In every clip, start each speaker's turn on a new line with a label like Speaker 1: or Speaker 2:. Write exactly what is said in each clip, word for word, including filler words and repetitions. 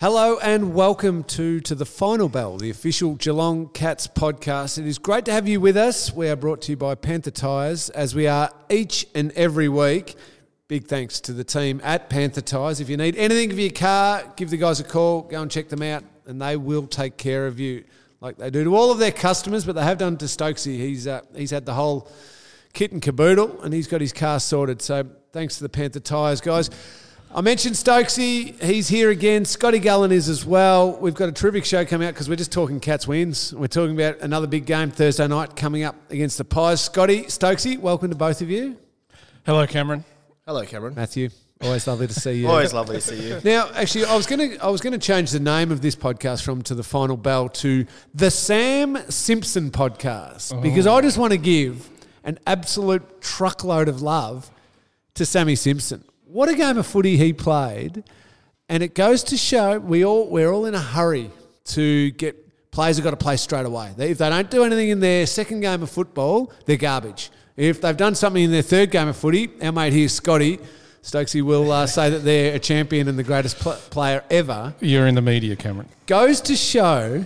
Speaker 1: Hello and welcome to To The Final Bell, the official Geelong Cats podcast. It is great to have you with us. We are brought to you by Panther Tyres, as we are each and every week. Big thanks to the team at Panther Tyres. If you need anything for your car, give the guys a call, go and check them out, and they will take care of you like they do to all of their customers, but they have done to Stokesy. He's, uh, he's had the whole kit and caboodle, and he's got his car sorted. So thanks to the Panther Tyres, guys. I mentioned Stokesy. He's here again. Scotty Gullen is as well. We've got a terrific show coming out because we're just talking Cats wins. We're talking about another big game Thursday night coming up against the Pies. Scotty, Stokesy, welcome to both of you.
Speaker 2: Hello, Cameron.
Speaker 3: Hello, Cameron.
Speaker 1: Matthew, always lovely to see you.
Speaker 3: Always lovely to see you.
Speaker 1: Now, actually, I was going to I was going to change the name of this podcast from To The Final Bell to The Sam Simpson Podcast, oh. because I just want to give an absolute truckload of love to Sammy Simpson. What a game of footy he played, and it goes to show we all we're all in a hurry to get players have got to play straight away. They, if they don't do anything in their second game of football, they're garbage. If they've done something in their third game of footy, our mate here, Scotty Stokesy, will uh, say that they're a champion and the greatest pl- player ever.
Speaker 2: You're in the media, Cameron.
Speaker 1: Goes to show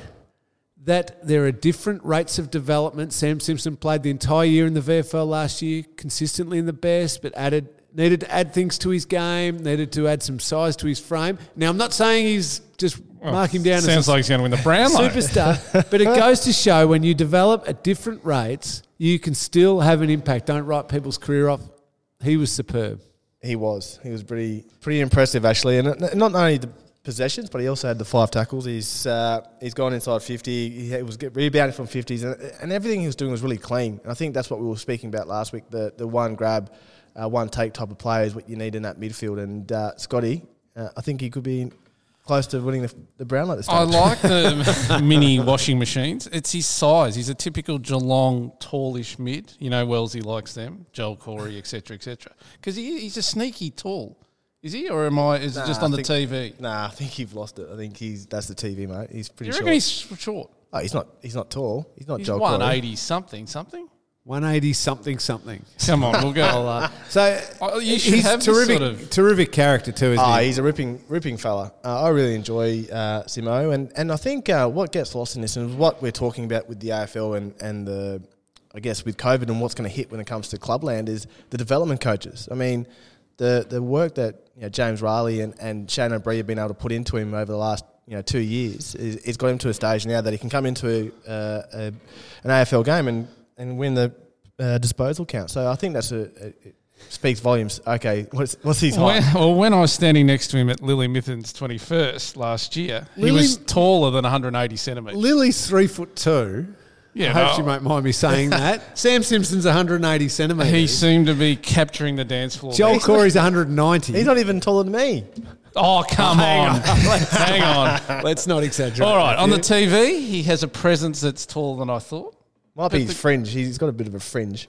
Speaker 1: that there are different rates of development. Sam Simpson played the entire year in the V F L last year, consistently in the best, but added. Needed to add things to his game, needed to add some size to his frame. Now, I'm not saying he's just well, mark him down
Speaker 2: sounds
Speaker 1: as a
Speaker 2: like he's going to win the Brownlow.
Speaker 1: Superstar, but it goes to show when you develop at different rates, you can still have an impact. Don't write people's career off. He was superb.
Speaker 3: He was. He was pretty pretty impressive, actually. And not only the possessions, but he also had the five tackles. He's uh, he's gone inside fifty. He was rebounding from fifties, and, and everything he was doing was really clean. And I think that's what we were speaking about last week, the, the one grab, Uh, one take type of player is what you need in that midfield. And uh, Scotty, uh, I think he could be close to winning the, the Brownlow at this
Speaker 2: I
Speaker 3: stage.
Speaker 2: like the mini washing machines. It's his size. He's a typical Geelong tallish mid. You know, Wellesley likes them, Joel Corey, et cetera, et cetera. Because he, he's a sneaky tall. Is he, or am I? Is nah, it just on
Speaker 3: I
Speaker 2: the
Speaker 3: think,
Speaker 2: T V?
Speaker 3: Nah, I think you've lost it. I think he's that's the T V, mate. He's pretty
Speaker 2: Do you
Speaker 3: short.
Speaker 2: reckon he's short?
Speaker 3: Oh, he's not. He's not tall. He's not
Speaker 2: He's
Speaker 3: Joel
Speaker 2: one
Speaker 3: Corey.
Speaker 2: eighty something something.
Speaker 1: one eighty something something.
Speaker 2: Come on, we'll go.
Speaker 1: uh, so
Speaker 2: oh, you should
Speaker 1: he's
Speaker 2: have
Speaker 1: terrific,
Speaker 2: this sort of
Speaker 1: terrific character too, isn't
Speaker 3: Oh,
Speaker 1: he?
Speaker 3: he's a ripping, ripping fella. Uh, I really enjoy uh, Simo, and and I think uh, what gets lost in this is what we're talking about with the A F L and and the, I guess with COVID and what's going to hit when it comes to clubland is the development coaches. I mean, the the work that you know, James Riley and and Shane O'Brien have been able to put into him over the last you know two years is, is got him to a stage now that he can come into uh, a, an A F L game and and win the Uh, disposal count. So I think that's a, a it speaks volumes. Okay, what's what's his height?
Speaker 2: When, well, when I was standing next to him at Lily Mithen's twenty-first last year,
Speaker 1: Lily,
Speaker 2: he was taller than one hundred eighty centimetres.
Speaker 1: Lily's three foot two.
Speaker 2: Yeah,
Speaker 1: I hope
Speaker 2: no.
Speaker 1: she won't mind me saying that. Sam Simpson's one hundred eighty centimetres.
Speaker 2: He seemed to be capturing the dance floor.
Speaker 1: Joel Corey's one hundred ninety.
Speaker 3: He's not even taller than me.
Speaker 2: Oh, come
Speaker 1: oh, hang
Speaker 2: on.
Speaker 1: on.
Speaker 2: hang on.
Speaker 1: Let's not exaggerate.
Speaker 2: All right, on the
Speaker 1: Matthew.
Speaker 2: T V, he has a presence that's taller than I thought.
Speaker 3: Might be his fringe. He's got a bit of a fringe.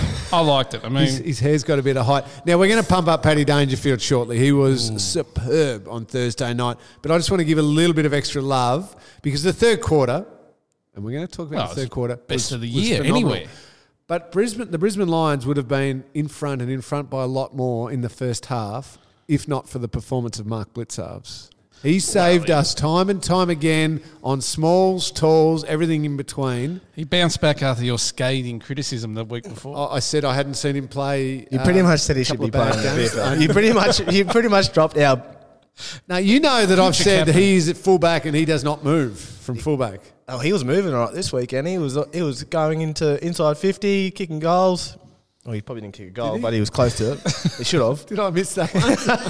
Speaker 2: I liked it. I mean,
Speaker 1: His, his hair's got a bit of height. Now, we're going to pump up Paddy Dangerfield shortly. He was Ooh. superb on Thursday night. But I just want to give a little bit of extra love because the third quarter, and we're going to talk about
Speaker 2: well,
Speaker 1: the third quarter.
Speaker 2: Best
Speaker 1: was,
Speaker 2: of the
Speaker 1: was
Speaker 2: year,
Speaker 1: phenomenal.
Speaker 2: anyway.
Speaker 1: But Brisbane, the Brisbane Lions would have been in front and in front by a lot more in the first half, if not for the performance of Mark Blicavs. He saved well, yeah. us time and time again on smalls, talls, everything in between.
Speaker 2: He bounced back after your scathing criticism the week before.
Speaker 1: I said I hadn't seen him play.
Speaker 3: You pretty
Speaker 1: uh,
Speaker 3: much said he should be playing.
Speaker 1: games.
Speaker 3: you pretty much, you pretty much dropped our.
Speaker 1: Now you know that I've said he is at fullback and he does not move from fullback.
Speaker 3: Oh, he was moving all right this weekend. He was he was going into inside fifty, kicking goals. Well, he probably didn't kick a goal, he? but he was close to it. He should have.
Speaker 1: Did I miss that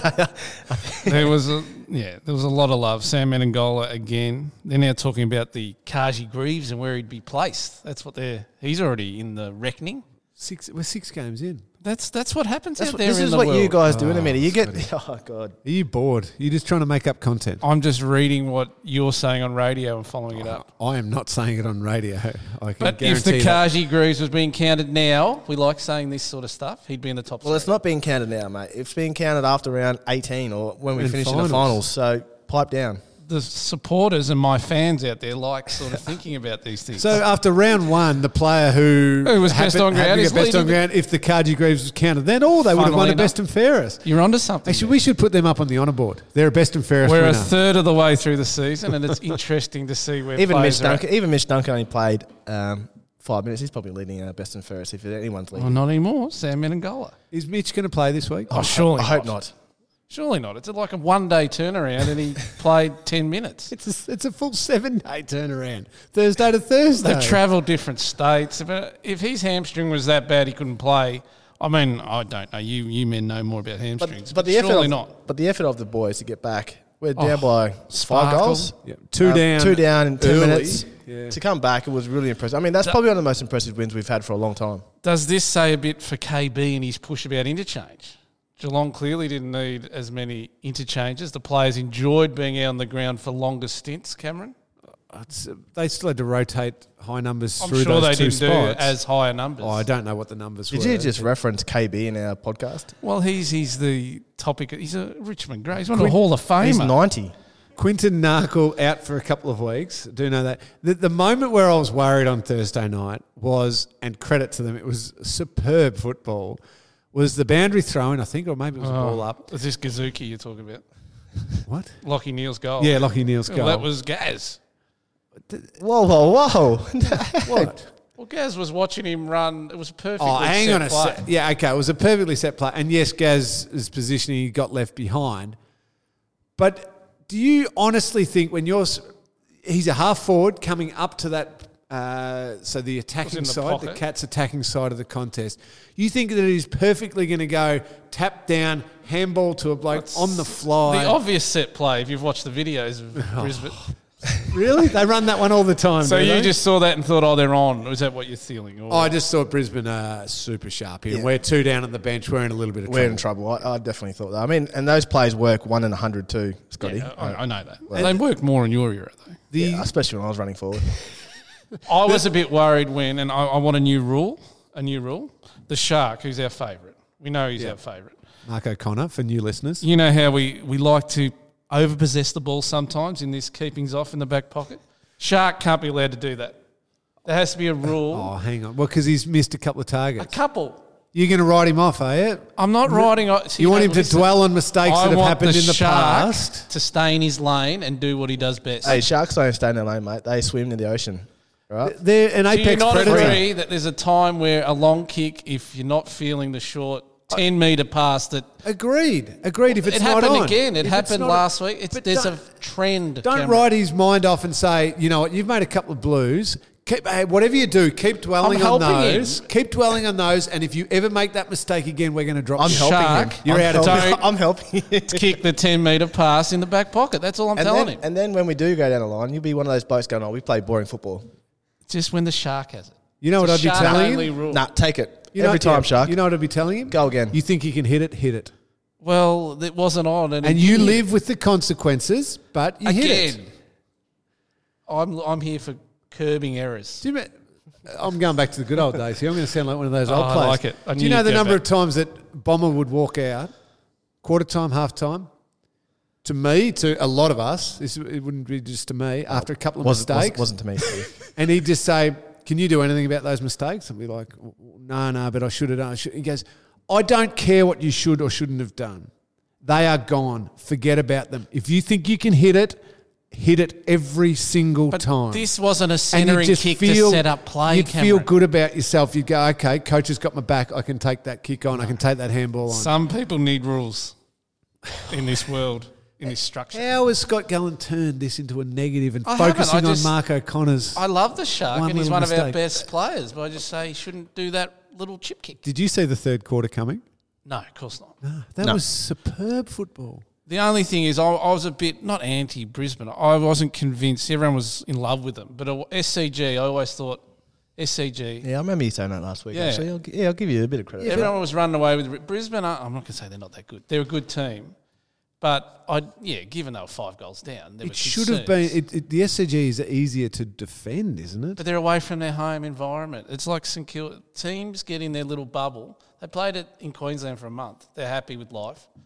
Speaker 1: one?
Speaker 2: There was a yeah, there was a lot of love. Sam Menengola again. They're now talking about the Kaji Greaves and where he'd be placed. That's what they're. He's already in the reckoning.
Speaker 1: Six. We're six games in.
Speaker 2: That's that's what happens
Speaker 3: that's
Speaker 2: out
Speaker 3: what,
Speaker 2: there
Speaker 3: this
Speaker 2: in
Speaker 3: is
Speaker 2: the
Speaker 3: what
Speaker 2: world.
Speaker 3: you guys do
Speaker 1: oh,
Speaker 3: in a minute. You get.
Speaker 1: Scotty.
Speaker 3: Oh God.
Speaker 1: Are you bored? You're just trying to make up content.
Speaker 2: I'm just reading what you're saying on radio and following it up.
Speaker 1: I am not saying it on radio. I can
Speaker 2: But if the Kaji Greaves was being counted now, we like saying this sort of stuff, he'd be in the top
Speaker 3: Well,
Speaker 2: three.
Speaker 3: it's not being counted now, mate. It's being counted after round eighteen or when we
Speaker 1: And
Speaker 3: finish
Speaker 1: finals.
Speaker 3: in the finals. So pipe down.
Speaker 2: the supporters and my fans out there like sort of thinking about these things.
Speaker 1: So after round one, the player who,
Speaker 2: Who was best on ground
Speaker 1: happened to
Speaker 2: is
Speaker 1: get best on
Speaker 2: leading
Speaker 1: ground, if the Cardew Greaves was counted, then all they would have won
Speaker 2: Funnily
Speaker 1: a best and fairest.
Speaker 2: You're onto something.
Speaker 1: Actually, we should put them up on the honour board. They're a best and fairest
Speaker 2: We're
Speaker 1: winner.
Speaker 2: a third of the way through the season, and it's interesting to see where
Speaker 3: Even
Speaker 2: players
Speaker 3: Mitch
Speaker 2: are at.
Speaker 3: Duncan, even Mitch Duncan only played um, five minutes. He's probably leading uh, best and fairest if anyone's leading.
Speaker 2: Well, not anymore. Sam Menengola.
Speaker 1: Is Mitch going to play this week?
Speaker 2: Oh, surely
Speaker 3: I hope
Speaker 2: not.
Speaker 3: not.
Speaker 2: Surely not. It's like a one-day turnaround, and he played ten minutes.
Speaker 1: It's a, it's a full seven-day turnaround, Thursday to Thursday.
Speaker 2: They've travelled different states. If, uh, if his hamstring was that bad he couldn't play, I mean, I don't know. You you men know more about hamstrings,
Speaker 3: But,
Speaker 2: but,
Speaker 3: but the effort
Speaker 2: surely
Speaker 3: of,
Speaker 2: not.
Speaker 3: But the effort of the boys to get back. We're
Speaker 2: Oh,
Speaker 3: down by
Speaker 2: sparkle.
Speaker 3: five goals.
Speaker 1: Yeah, two
Speaker 3: Um,
Speaker 1: down,
Speaker 3: two down in ten
Speaker 1: early.
Speaker 3: minutes.
Speaker 1: Yeah.
Speaker 3: To come back, it was really impressive. I mean, that's probably one of the most impressive wins we've had for a long time.
Speaker 2: Does this say a bit for K B and his push about interchange? Geelong clearly didn't need as many interchanges. The players enjoyed being out on the ground for longer stints, Cameron.
Speaker 1: It's, uh, they still had to rotate high numbers
Speaker 2: I'm
Speaker 1: through
Speaker 2: sure
Speaker 1: those
Speaker 2: they
Speaker 1: two
Speaker 2: didn't
Speaker 1: spots.
Speaker 2: do as higher numbers.
Speaker 1: Oh, I don't know what the numbers
Speaker 3: Did
Speaker 1: were.
Speaker 3: you just reference K B in our podcast?
Speaker 2: Well, he's he's the topic. He's a Richmond Grey. He's one of the Hall of Famer.
Speaker 3: He's ninety.
Speaker 1: Quinton Narkle out for a couple of weeks. Do know that. The, the moment where I was worried on Thursday night was, and credit to them, it was superb football, was the boundary throw-in, I think, or maybe it was a ball up.
Speaker 2: Is this Gazuki you're talking about?
Speaker 1: What?
Speaker 2: Lockie Neal's goal.
Speaker 1: Yeah, Lockie Neal's
Speaker 2: Well,
Speaker 1: goal.
Speaker 2: that was Gaz.
Speaker 3: Whoa, whoa, whoa.
Speaker 1: What?
Speaker 2: Well, Gaz was watching him run. It was perfect.
Speaker 1: Oh, hang
Speaker 2: set
Speaker 1: on a
Speaker 2: play.
Speaker 1: sec. Yeah, okay, it was a perfectly set play. And yes, Gaz's positioning, he got left behind. But do you honestly think when you're... s- He's a half forward coming up to that... Uh, so the attacking
Speaker 2: in the
Speaker 1: side, the
Speaker 2: pocket.
Speaker 1: Cats' attacking side of the contest. You think that he's perfectly going to go tap down, handball to a bloke
Speaker 2: That's
Speaker 1: on the fly?
Speaker 2: The obvious set play, if you've watched the videos of
Speaker 1: Oh.
Speaker 2: Brisbane.
Speaker 1: Really? They run that one all the time.
Speaker 2: So
Speaker 1: do
Speaker 2: you
Speaker 1: they?
Speaker 2: just saw that and thought, oh, they're on. Or is that what you're feeling? Or
Speaker 1: Oh, I just thought Brisbane are super sharp here.
Speaker 3: Yeah.
Speaker 1: We're two down on the bench. We're in a little bit of
Speaker 3: We're
Speaker 1: trouble.
Speaker 3: in trouble. I, I definitely thought that. I mean, and those plays work one in a hundred too, Scotty.
Speaker 2: Yeah, I, I know that. They work more in your era, though.
Speaker 1: The,
Speaker 3: Yeah, especially when I was running forward.
Speaker 2: I was a bit worried when, and I, I want a new rule, a new rule. The Shark, who's our favourite. We know he's
Speaker 1: Yeah.
Speaker 2: our favourite.
Speaker 1: Mark O'Connor, for new listeners.
Speaker 2: You know how we, we like to overpossess the ball sometimes in this keepings off in the back pocket? Shark can't be allowed to do that. There has to be a rule.
Speaker 1: Oh, hang on. Well, because he's missed a couple of
Speaker 2: A
Speaker 1: targets.
Speaker 2: couple.
Speaker 1: You're going to write him off, are you?
Speaker 2: I'm not riding. on-
Speaker 1: You want him to
Speaker 2: listen,
Speaker 1: dwell on mistakes
Speaker 2: I
Speaker 1: that have
Speaker 2: want
Speaker 1: happened
Speaker 2: the
Speaker 1: in the
Speaker 2: Shark
Speaker 1: past?
Speaker 2: to stay in his lane and do what he does best.
Speaker 3: Hey, sharks don't stay in their lane, mate. They swim in the ocean, right?
Speaker 1: They're an
Speaker 2: Do you
Speaker 1: apex
Speaker 2: not
Speaker 1: predator.
Speaker 2: agree that there's a time where a long kick, if you're not feeling the short ten metre pass, that
Speaker 1: Agreed. Agreed. If it's
Speaker 2: it
Speaker 1: not
Speaker 2: happened
Speaker 1: on.
Speaker 2: again. It
Speaker 1: If it's
Speaker 2: happened
Speaker 1: not
Speaker 2: last
Speaker 1: on.
Speaker 2: week. It's,
Speaker 1: But
Speaker 2: there's
Speaker 1: don't-
Speaker 2: a trend.
Speaker 1: Don't
Speaker 2: Cameron.
Speaker 1: write his mind off and say, you know what, you've made a couple of blues. Keep, hey, whatever you do, keep dwelling
Speaker 2: I'm
Speaker 1: on
Speaker 2: helping
Speaker 1: those.
Speaker 2: him.
Speaker 1: Keep dwelling on those. And if you ever make that mistake again, we're going to drop
Speaker 3: I'm
Speaker 1: you.
Speaker 3: helping
Speaker 2: Shark,
Speaker 3: him.
Speaker 1: You're
Speaker 3: I'm
Speaker 1: out of
Speaker 3: helping-
Speaker 2: time.
Speaker 3: I'm helping him.
Speaker 2: Kick the ten metre pass in the back pocket. That's all I'm
Speaker 3: And
Speaker 2: telling
Speaker 3: then,
Speaker 2: him.
Speaker 3: and then when we do go down the line, you'll be one of those blokes going, oh, we play boring football.
Speaker 2: Just when the Shark has it.
Speaker 1: You know what I'd
Speaker 2: It's
Speaker 1: be
Speaker 2: a shark
Speaker 1: telling
Speaker 2: only
Speaker 1: him?
Speaker 2: rule.
Speaker 3: Nah, take it.
Speaker 1: You know-
Speaker 3: Every time,
Speaker 1: yeah,
Speaker 3: Shark.
Speaker 1: You know what I'd be telling him?
Speaker 3: Go again.
Speaker 1: You think you can hit it, hit it.
Speaker 2: Well, it wasn't on. And,
Speaker 1: And
Speaker 2: it
Speaker 1: you
Speaker 2: did.
Speaker 1: live with the consequences, but you hit it.
Speaker 2: Again, I'm, I'm here for curbing errors.
Speaker 1: Do you remember, I'm going back to the good old days here. I'm going to sound like one of those
Speaker 2: Oh,
Speaker 1: old
Speaker 2: I
Speaker 1: players.
Speaker 2: like it. I
Speaker 1: Do
Speaker 2: knew
Speaker 1: you know
Speaker 2: you'd
Speaker 1: the
Speaker 2: go
Speaker 1: number
Speaker 2: back.
Speaker 1: of times that Bomber would walk out, quarter time, half time? To me, to a lot of us, this it wouldn't be just to me, after a couple of
Speaker 3: wasn't,
Speaker 1: mistakes.
Speaker 3: wasn't, wasn't to me. Steve.
Speaker 1: And he'd just say, can you do anything about those mistakes? And we'd be like, no, no, but I should have done. I should. He goes, I don't care what you should or shouldn't have done. They are gone. Forget about them. If you think you can hit it, hit it every single
Speaker 2: But
Speaker 1: time.
Speaker 2: this wasn't a
Speaker 1: And
Speaker 2: centering
Speaker 1: you just
Speaker 2: kick
Speaker 1: feel,
Speaker 2: to set up play,
Speaker 1: You'd
Speaker 2: Cameron.
Speaker 1: feel good about yourself. You'd go, okay, coach has got my back. I can take that kick on. I can take that handball on.
Speaker 2: Some people need rules in this world, in this structure.
Speaker 1: How has Scott Gallen turned this into a negative and
Speaker 2: I haven't.
Speaker 1: focusing
Speaker 2: I just-
Speaker 1: on Mark O'Connor's?
Speaker 2: I love the Shark,
Speaker 1: One
Speaker 2: and he's
Speaker 1: little
Speaker 2: one of our
Speaker 1: mistake.
Speaker 2: best players, but I just say he shouldn't do that little chip kick.
Speaker 1: Did you see the third quarter coming?
Speaker 2: No, of course not.
Speaker 1: That
Speaker 3: No.
Speaker 1: was superb football.
Speaker 2: The only thing is, I, I was a bit, not anti-Brisbane, I wasn't convinced. Everyone was in love with them. But uh, S C G, I always thought, S C G,
Speaker 3: Yeah, I remember you saying that last week,
Speaker 2: Yeah.
Speaker 3: actually. I'll, gi- yeah, I'll give you a bit of credit.
Speaker 2: everyone was running away with Brisbane. I- I'm not going to say they're not that good. They're a good team. But, I yeah, given they were five goals down, there were
Speaker 1: It should have been.
Speaker 2: concerns.
Speaker 1: It, it, the S C G is easier to defend, isn't it?
Speaker 2: But they're away from their home environment. It's like St Kilda. Teams get in their little bubble. They played it in Queensland for a month. They're happy with life.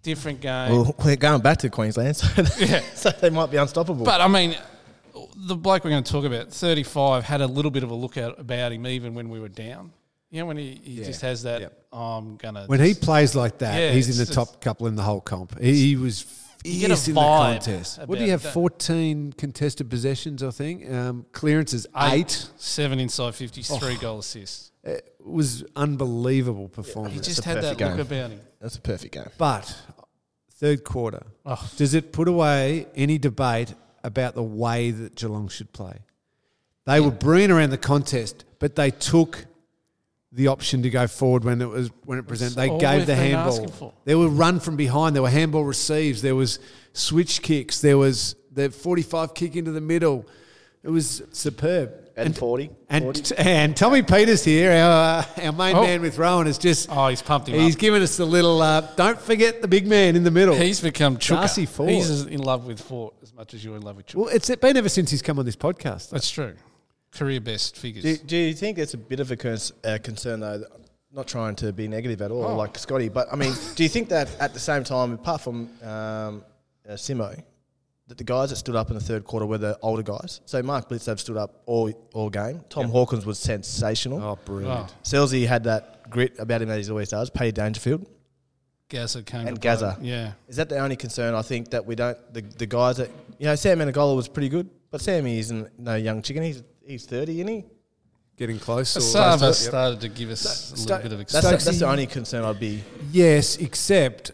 Speaker 2: different game.
Speaker 3: Well, we're going back to Queensland, so they,
Speaker 2: Yeah.
Speaker 3: so they might be unstoppable.
Speaker 2: But, I mean, the bloke we're going to talk about, thirty-five, had a little bit of a look out about him even when we were down. You know, when he, he
Speaker 1: Yeah.
Speaker 2: just has that,
Speaker 1: Yep.
Speaker 2: oh, I'm going to...
Speaker 1: When he plays like that,
Speaker 2: Yeah,
Speaker 1: he's in
Speaker 2: it's
Speaker 1: the top
Speaker 2: just-
Speaker 1: couple in the whole comp. He, he was
Speaker 2: You get a
Speaker 1: fierce in the
Speaker 2: vibe
Speaker 1: contest. What
Speaker 2: about
Speaker 1: do you have?
Speaker 2: that.
Speaker 1: fourteen contested possessions, I think. Um, clearances, eight.
Speaker 2: Seven inside fifties, three goal assists.
Speaker 1: It was unbelievable
Speaker 2: He
Speaker 1: performance.
Speaker 2: just
Speaker 3: a
Speaker 2: had that
Speaker 3: perfect
Speaker 2: look
Speaker 3: game.
Speaker 2: about him.
Speaker 3: That's a perfect game.
Speaker 1: But third quarter,
Speaker 2: Oh,
Speaker 1: does it put away any debate about the way that Geelong should play? They were brilliant around the contest, but they took the option to go forward when it was when it presented. They
Speaker 2: all
Speaker 1: gave
Speaker 2: we've
Speaker 1: the
Speaker 2: been
Speaker 1: handball.
Speaker 2: asking for.
Speaker 1: There were run from behind. There were handball receives. There was switch kicks. There was the forty-five kick into the middle. It was superb.
Speaker 3: And forty.
Speaker 1: And and Tommy Peters here, our uh, our main
Speaker 2: Oh.
Speaker 1: man with Rowan, is just
Speaker 2: oh he's pumped him
Speaker 1: he's
Speaker 2: up.
Speaker 1: given us the little. Uh, don't forget the big man in the middle.
Speaker 2: He's become Chuka.
Speaker 1: Darcy Ford.
Speaker 2: He's as in love with Fort as much as you're in love with Chuka.
Speaker 1: Well, it's been ever since he's come on this podcast.
Speaker 2: That's true. Career best figures.
Speaker 3: Do, do you think it's a bit of a cons- uh, concern, though? Not trying to be negative at all,
Speaker 2: Oh.
Speaker 3: like Scotty, but I mean, do you think that at the same time, apart from um, uh, Simo, that the guys that stood up in the third quarter were the older guys? So Mark Blicavs stood up all all game. Tom Hawkins was sensational.
Speaker 1: Oh, brilliant!
Speaker 2: Oh,
Speaker 3: Selzy had that grit about him that he always does. Paddy Dangerfield.
Speaker 2: Gaza came
Speaker 3: And
Speaker 2: to play.
Speaker 3: Gaza.
Speaker 2: Yeah.
Speaker 3: Is that the only concern? I think that we don't the, the guys that you know Sam Menegola was pretty good, but Sammy isn't no young chicken. He's he's thirty, isn't he?
Speaker 1: Getting close. or-
Speaker 2: Asava
Speaker 1: Yep.
Speaker 2: started to give us a
Speaker 1: Sta-
Speaker 2: little bit of
Speaker 3: That's,
Speaker 2: excitement.
Speaker 3: the, that's the only concern I'd be.
Speaker 1: Yes, except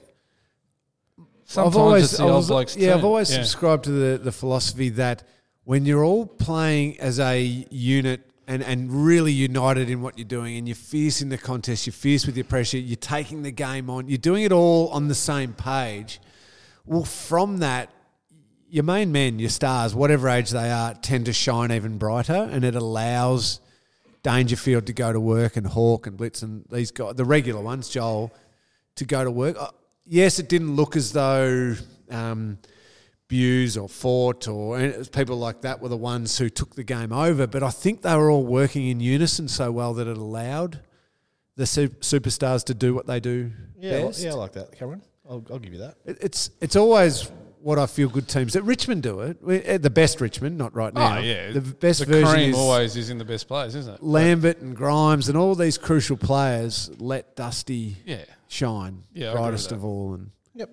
Speaker 2: Sometimes
Speaker 1: I've always,
Speaker 2: it's the
Speaker 1: I
Speaker 2: old
Speaker 1: was-
Speaker 2: blokes
Speaker 1: yeah,
Speaker 2: too.
Speaker 1: I've always
Speaker 2: Yeah.
Speaker 1: subscribed to the, the philosophy that when you're all playing as a unit and, and really united in what you're doing, and you're fierce in the contest, you're fierce with your pressure, you're taking the game on, you're doing it all on the same page. Well, from that, your main men, your stars, whatever age they are, tend to shine even brighter, and it allows Dangerfield to go to work, and Hawk and Blitz and these guys, the regular ones, Joel, to go to work. Uh, Yes, it didn't look as though um, Buse or Fort or and it was people like that were the ones who took the game over, but I think they were all working in unison so well that it allowed the su- superstars to do what they do
Speaker 3: Yeah,
Speaker 1: best.
Speaker 3: yeah, I like that, Cameron. I'll, I'll give you that.
Speaker 1: It, it's it's always what I feel good teams that Richmond do it. We, uh, the best Richmond, not right now.
Speaker 2: Oh, yeah.
Speaker 1: The best
Speaker 2: The
Speaker 1: version
Speaker 2: cream
Speaker 1: is
Speaker 2: always is in the best players, isn't it?
Speaker 1: Lambert and Grimes and all these crucial players let Dusty
Speaker 2: Yeah.
Speaker 1: shine,
Speaker 2: Yeah, I agree with
Speaker 1: brightest
Speaker 2: that.
Speaker 1: of all. And
Speaker 3: Yep.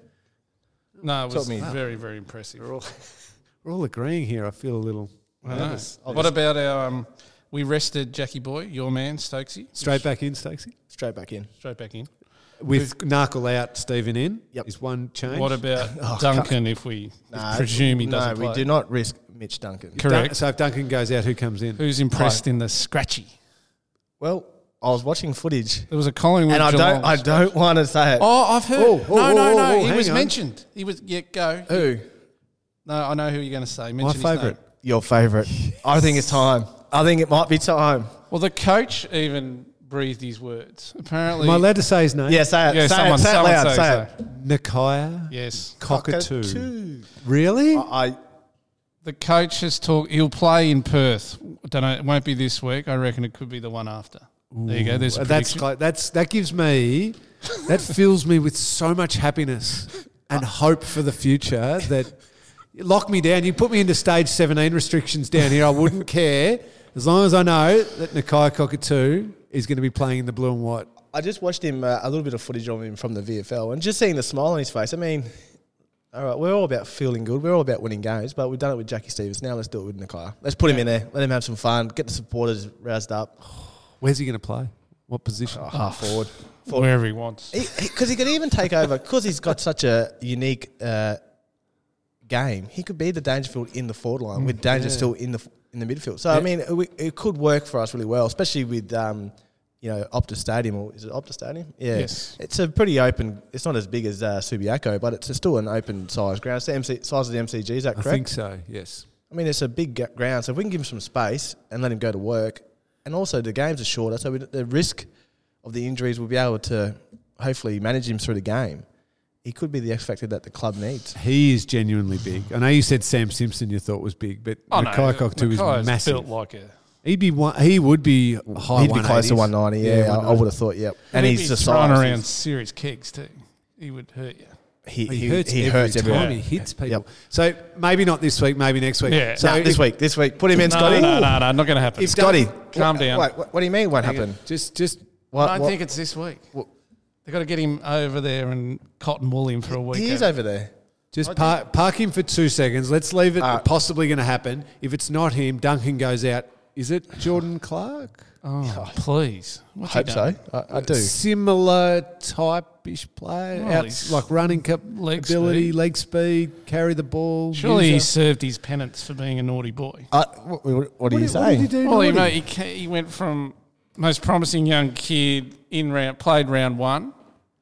Speaker 2: No, it was
Speaker 3: me-
Speaker 2: very, very impressive.
Speaker 1: we're all, we're all agreeing here. I feel a little
Speaker 2: I know.
Speaker 1: nervous.
Speaker 2: What about our... Um, we rested Jackie Boy, your man, Stokesy.
Speaker 1: Straight back in, Stokesy.
Speaker 3: Straight back in.
Speaker 2: Straight back in.
Speaker 1: With Narkle out, Stephen in.
Speaker 3: Yep.
Speaker 1: Is one change.
Speaker 2: What about
Speaker 3: Oh,
Speaker 2: Duncan if we
Speaker 3: Nah,
Speaker 2: presume he doesn't
Speaker 3: No,
Speaker 2: play?
Speaker 3: we do not risk Mitch Duncan.
Speaker 2: Correct.
Speaker 1: Dun- so if Duncan goes out, who comes in?
Speaker 2: Who's impressed in the scratchy?
Speaker 3: Well, I was watching footage,
Speaker 2: There was a Collingwood
Speaker 3: and I don't,
Speaker 2: Geelong
Speaker 3: I don't want to say it.
Speaker 2: Oh, I've heard.
Speaker 1: Oh, oh,
Speaker 2: no, no,
Speaker 1: oh,
Speaker 2: no.
Speaker 1: oh,
Speaker 2: he
Speaker 1: hang
Speaker 2: was
Speaker 1: on.
Speaker 2: mentioned. He was. Yeah, go.
Speaker 3: Who?
Speaker 2: No, I know who you're going to say. Mention
Speaker 1: My
Speaker 2: his
Speaker 1: favourite.
Speaker 2: name.
Speaker 3: Your favourite. I think it's time. I think it might be time.
Speaker 2: Well, the coach even breathed his words. Apparently.
Speaker 1: Am I allowed to say his name?
Speaker 3: Yeah, say it.
Speaker 2: Yeah,
Speaker 3: say
Speaker 2: someone,
Speaker 3: it. Say it
Speaker 2: someone
Speaker 3: loud.
Speaker 2: say,
Speaker 3: Say,
Speaker 2: say.
Speaker 3: it.
Speaker 1: Nakaya
Speaker 2: Yes.
Speaker 1: Cockatoo.
Speaker 3: Cockatoo.
Speaker 1: Really?
Speaker 3: I.
Speaker 2: The coach has talked. He'll play in Perth. Don't know. It won't be this week. I reckon it could be the one after. There you go. There's a
Speaker 1: Well, that's
Speaker 2: prediction.
Speaker 1: clo- that's that gives me that fills me with so much happiness and hope for the future that you lock me down. You put me into stage seventeen restrictions down here. I wouldn't care as long as I know that Nakai Cockatoo is going to be playing in the blue and white.
Speaker 3: I just watched him uh, a little bit of footage of him from the V F L, and just seeing the smile on his face. I mean, all right, we're all about feeling good. We're all about winning games, but we've done it with Jackie Stevens. Now let's do it with Nakai. Let's put him in there. Let him have some fun. Get the supporters roused up.
Speaker 1: Where's he going to play? What position?
Speaker 3: Oh, half forward.
Speaker 2: Wherever he wants.
Speaker 3: Because he, he, he could even take over, because he's got such a unique uh, game, he could be the Dangerfield in the forward line with Danger
Speaker 1: yeah.
Speaker 3: still in the in the midfield. So,
Speaker 1: Yeah.
Speaker 3: I mean, it, it could work for us really well, especially with, um, you know, Optus Stadium. Or is it Optus Stadium? Yeah.
Speaker 2: Yes.
Speaker 3: It's a pretty open, it's not as big as uh, Subiaco, but it's still an open size ground. It's the M C, size of the M C G, is that
Speaker 1: I
Speaker 3: correct?
Speaker 1: think so. Yes.
Speaker 3: I mean, it's a big ga- ground, so if we can give him some space and let him go to work, and also the games are shorter, so we, the risk of the injuries, we'll be able to hopefully manage him through the game. He could be the X factor that the club needs.
Speaker 1: He is genuinely big. I know you said Sam Simpson you thought was big, but
Speaker 2: Oh, no.
Speaker 1: Nakai Cockatoo is
Speaker 2: Nakai's
Speaker 1: massive.
Speaker 2: built like a...
Speaker 1: He'd be one, he would be high.
Speaker 3: He'd be close to
Speaker 1: one
Speaker 3: one ninety,
Speaker 1: eighties.
Speaker 3: yeah, I, I would have thought, yep. And
Speaker 2: He'd
Speaker 3: he's
Speaker 2: be
Speaker 3: the
Speaker 2: throwing
Speaker 3: size.
Speaker 2: around serious kegs too. He would hurt you.
Speaker 3: he,
Speaker 1: He,
Speaker 3: he,
Speaker 1: hurts
Speaker 3: he
Speaker 1: every
Speaker 3: hurts
Speaker 1: time
Speaker 3: everywhere.
Speaker 1: he hits people.
Speaker 3: Yep.
Speaker 1: So maybe not this week, maybe next week.
Speaker 2: Yeah.
Speaker 1: So
Speaker 3: No, this
Speaker 1: if-
Speaker 3: week, this week. Put him in,
Speaker 2: No,
Speaker 3: Scotty.
Speaker 2: no, no, no, not going to happen.
Speaker 1: If
Speaker 3: Scotty,
Speaker 2: Calm
Speaker 3: what,
Speaker 2: down.
Speaker 3: Wait, what, what do you mean? What happened?
Speaker 1: Just, just
Speaker 3: What,
Speaker 2: I don't
Speaker 3: what-
Speaker 2: think it's this week. They've got to get him over there and cotton wool him for a week.
Speaker 3: he is over there.
Speaker 1: Just park, park him for two seconds. Let's leave it
Speaker 3: Uh,
Speaker 1: possibly going to happen. If it's not him, Duncan goes out. Is it Jordan Clark?
Speaker 2: Oh, please.
Speaker 3: I
Speaker 2: What's he
Speaker 3: hope
Speaker 2: done?
Speaker 3: so. I, I do.
Speaker 1: Similar type-ish player.
Speaker 2: Well,
Speaker 1: out,
Speaker 2: he's
Speaker 1: like running cap-
Speaker 2: leg
Speaker 1: ability,
Speaker 2: speed.
Speaker 1: leg speed, carry the ball.
Speaker 2: Surely he
Speaker 1: user.
Speaker 2: served his penance for being a naughty boy.
Speaker 3: Uh, what, what, what are
Speaker 1: What
Speaker 3: you
Speaker 1: did- what
Speaker 3: saying?
Speaker 1: did he do?
Speaker 2: Well, he,
Speaker 1: naughty?
Speaker 2: mate, he, ca- he went from most promising young kid in round, played round one,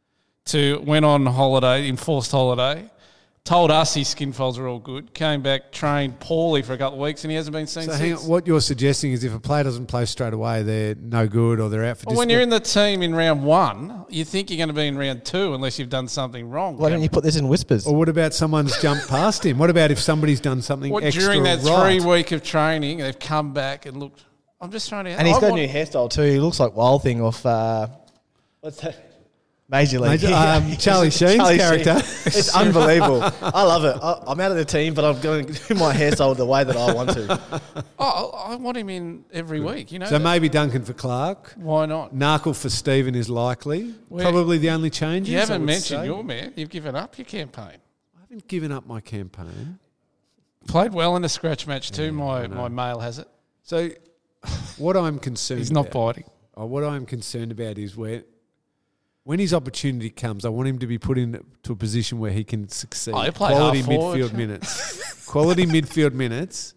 Speaker 2: to went on holiday, enforced holiday, told us his skin folds are all good, came back, trained poorly for a couple of weeks, and he hasn't been seen
Speaker 1: So
Speaker 2: since.
Speaker 1: hang on, what you're suggesting is if a player doesn't play straight away, they're no good or they're out for
Speaker 2: Well, when you're in
Speaker 1: discipline.
Speaker 2: the team in round one, you think you're going to be in round two unless you've done something wrong.
Speaker 3: Why don't you put this in whispers?
Speaker 1: Or what about someone's jumped past him? What about if somebody's done something
Speaker 2: What,
Speaker 1: extra
Speaker 2: during that
Speaker 1: right?
Speaker 2: three week of training, they've come back and looked. I'm just trying to.
Speaker 3: And he's
Speaker 2: I
Speaker 3: got
Speaker 2: want-
Speaker 3: a new hairstyle too. He looks like Wild Thing off uh, what's that? Major League.
Speaker 1: Major- um, Charlie Sheen's character.
Speaker 3: Sheen. It's unbelievable. I love it. I, I'm out of the team, but I'm going to do my hairstyle the way that I want to.
Speaker 2: Oh, I want him in every week. You know.
Speaker 1: So
Speaker 2: that.
Speaker 1: maybe Duncan for Clark.
Speaker 2: Why not?
Speaker 1: Narkle for Stephen is likely.
Speaker 2: Where-
Speaker 1: Probably the only changes.
Speaker 2: You
Speaker 1: I
Speaker 2: haven't
Speaker 1: would
Speaker 2: mentioned
Speaker 1: say.
Speaker 2: your man. You've given up your campaign.
Speaker 1: I haven't given up my campaign.
Speaker 2: Played well in a scratch match too. my my mail has it.
Speaker 1: So what I'm concerned
Speaker 2: He's not
Speaker 1: about,
Speaker 2: biting.
Speaker 1: oh, what I'm concerned about is where when his opportunity comes, I want him to be put into a position where he can succeed.
Speaker 2: Oh, he played
Speaker 1: Quality
Speaker 2: half forward.
Speaker 1: midfield minutes. Quality midfield minutes.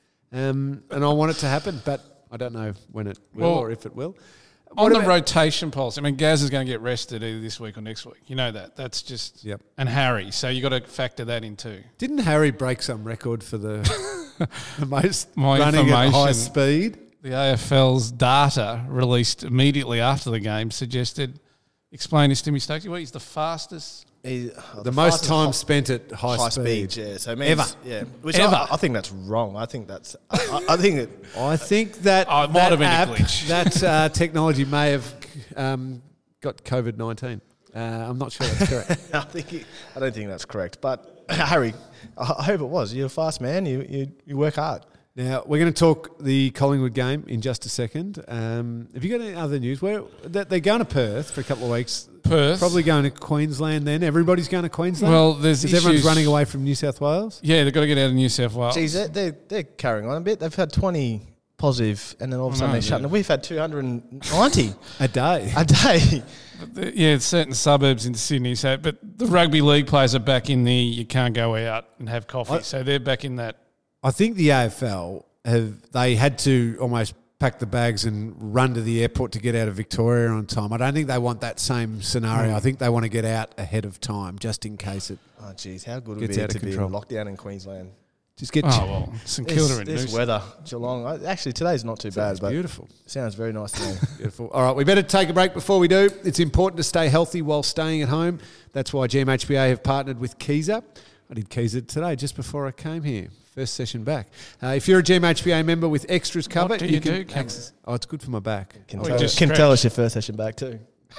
Speaker 1: Um, and I want it to happen, but I don't know when it will
Speaker 2: Well,
Speaker 1: or if it will.
Speaker 2: On
Speaker 1: What
Speaker 2: the
Speaker 1: about-
Speaker 2: rotation policy, I mean, Gaz is going to get rested either this week or next week. You know that. That's just.
Speaker 1: Yep.
Speaker 2: And Harry. So you got to factor that in too.
Speaker 1: Didn't Harry break some record for the, the most
Speaker 2: My
Speaker 1: running at high
Speaker 2: information-
Speaker 1: speed?
Speaker 2: The A F L's data released immediately after the game suggested, explain this to me, Stokesy, what, he's the fastest.
Speaker 3: He,
Speaker 1: The, most
Speaker 3: fastest
Speaker 1: time
Speaker 3: high-
Speaker 1: spent at high,
Speaker 3: high
Speaker 1: speed.
Speaker 3: speed. Yeah, so it means,
Speaker 1: Ever.
Speaker 3: Yeah, which
Speaker 2: Ever.
Speaker 3: I, I think that's wrong. I think that's. I, I think it.
Speaker 1: I think that,
Speaker 2: Oh, it might
Speaker 1: that
Speaker 2: have been a
Speaker 1: app,
Speaker 2: glitch.
Speaker 1: that uh, technology may have um, got COVID nineteen. Uh, I'm not sure that's correct.
Speaker 3: I think. It, I don't think that's correct. But Harry, I I hope it was. You're a fast man. You you, you work hard.
Speaker 1: Now, we're going to talk the Collingwood game in just a second. Um, have you got any other news? Where that they're going to Perth for a couple of weeks.
Speaker 2: Perth.
Speaker 1: Probably going to Queensland then. Everybody's going to Queensland?
Speaker 2: Well, there's
Speaker 1: Because everyone's
Speaker 2: issues-
Speaker 1: running away from New South Wales?
Speaker 2: Yeah, they've got to get out of New South Wales.
Speaker 3: Geez, they're, they're they're carrying on a bit. They've had twenty positive, and then all of a
Speaker 2: I
Speaker 3: sudden
Speaker 2: know,
Speaker 3: they're shutting.
Speaker 2: yeah.
Speaker 3: We've had two hundred ninety
Speaker 1: A day.
Speaker 3: a day.
Speaker 2: But the- yeah, certain suburbs in Sydney. So, but the rugby league players are back in the you can't go out and have coffee.
Speaker 1: I-
Speaker 2: so they're back in that.
Speaker 1: I think the A F L have they had to almost pack the bags and run to the airport to get out of Victoria on time. I don't think they want that same scenario. I think they want to get out ahead of time just in case it
Speaker 3: Oh, geez, how good would
Speaker 1: Gets
Speaker 3: it be
Speaker 1: out
Speaker 3: to
Speaker 1: of
Speaker 3: be in
Speaker 1: control.
Speaker 3: lockdown in Queensland?
Speaker 1: just get.
Speaker 2: Oh well, St Kilda
Speaker 3: This,
Speaker 2: and
Speaker 3: this
Speaker 2: Noosa.
Speaker 3: weather, Geelong. I- Actually, today's not too bad,
Speaker 1: It's
Speaker 3: but
Speaker 1: beautiful.
Speaker 3: sounds very nice to me.
Speaker 1: Beautiful. All right, we better take a break before we do. It's important to stay healthy while staying at home. That's why G M H B A have partnered with Keezer. I did Keezer today just before I came here. First session back. Uh, if you're a G M H B A member with extras cover,
Speaker 2: do you
Speaker 1: can
Speaker 2: do, Cameron?
Speaker 1: access. Oh, it's good for my back.
Speaker 3: Can,
Speaker 2: Oh,
Speaker 3: tell,
Speaker 2: just
Speaker 3: can
Speaker 2: stretch.
Speaker 3: tell us your first session back too.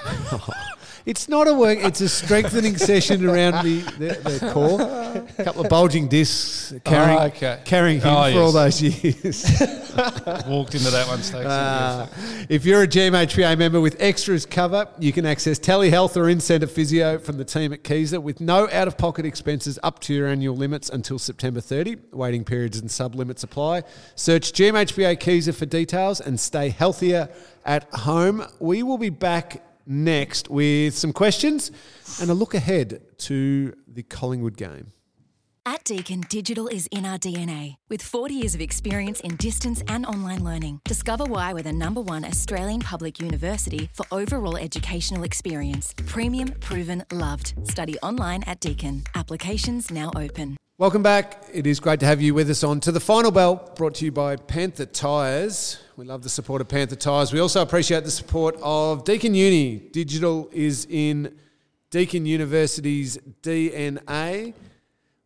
Speaker 1: It's not a work. It's a strengthening session around the, the, the core. A couple of bulging discs carrying
Speaker 2: Oh, okay.
Speaker 1: carrying him
Speaker 2: Oh,
Speaker 1: for all
Speaker 2: yes.
Speaker 1: those years.
Speaker 2: Walked into that one, Stokes.
Speaker 1: Uh, if you're a G M H B A member with extras cover, you can access telehealth or in-centre physio from the team at Keezer with no out-of-pocket expenses up to your annual limits until September thirtieth. Waiting periods and sub-limits apply. Search G M H B A Keezer for details and stay healthier at home. We will be back next with some questions and a look ahead to the Collingwood game.
Speaker 4: At Deakin, digital is in our D N A. With forty years of experience in distance and online learning, discover why we're the number one Australian public university for overall educational experience. Premium, proven, loved. Study online at Deakin. Applications now open.
Speaker 1: Welcome back. It is great to have you with us on To the Final Bell, brought to you by Panther Tyres. We love the support of Panther Tyres. We also appreciate the support of Deakin Uni. Digital is in Deakin University's D N A.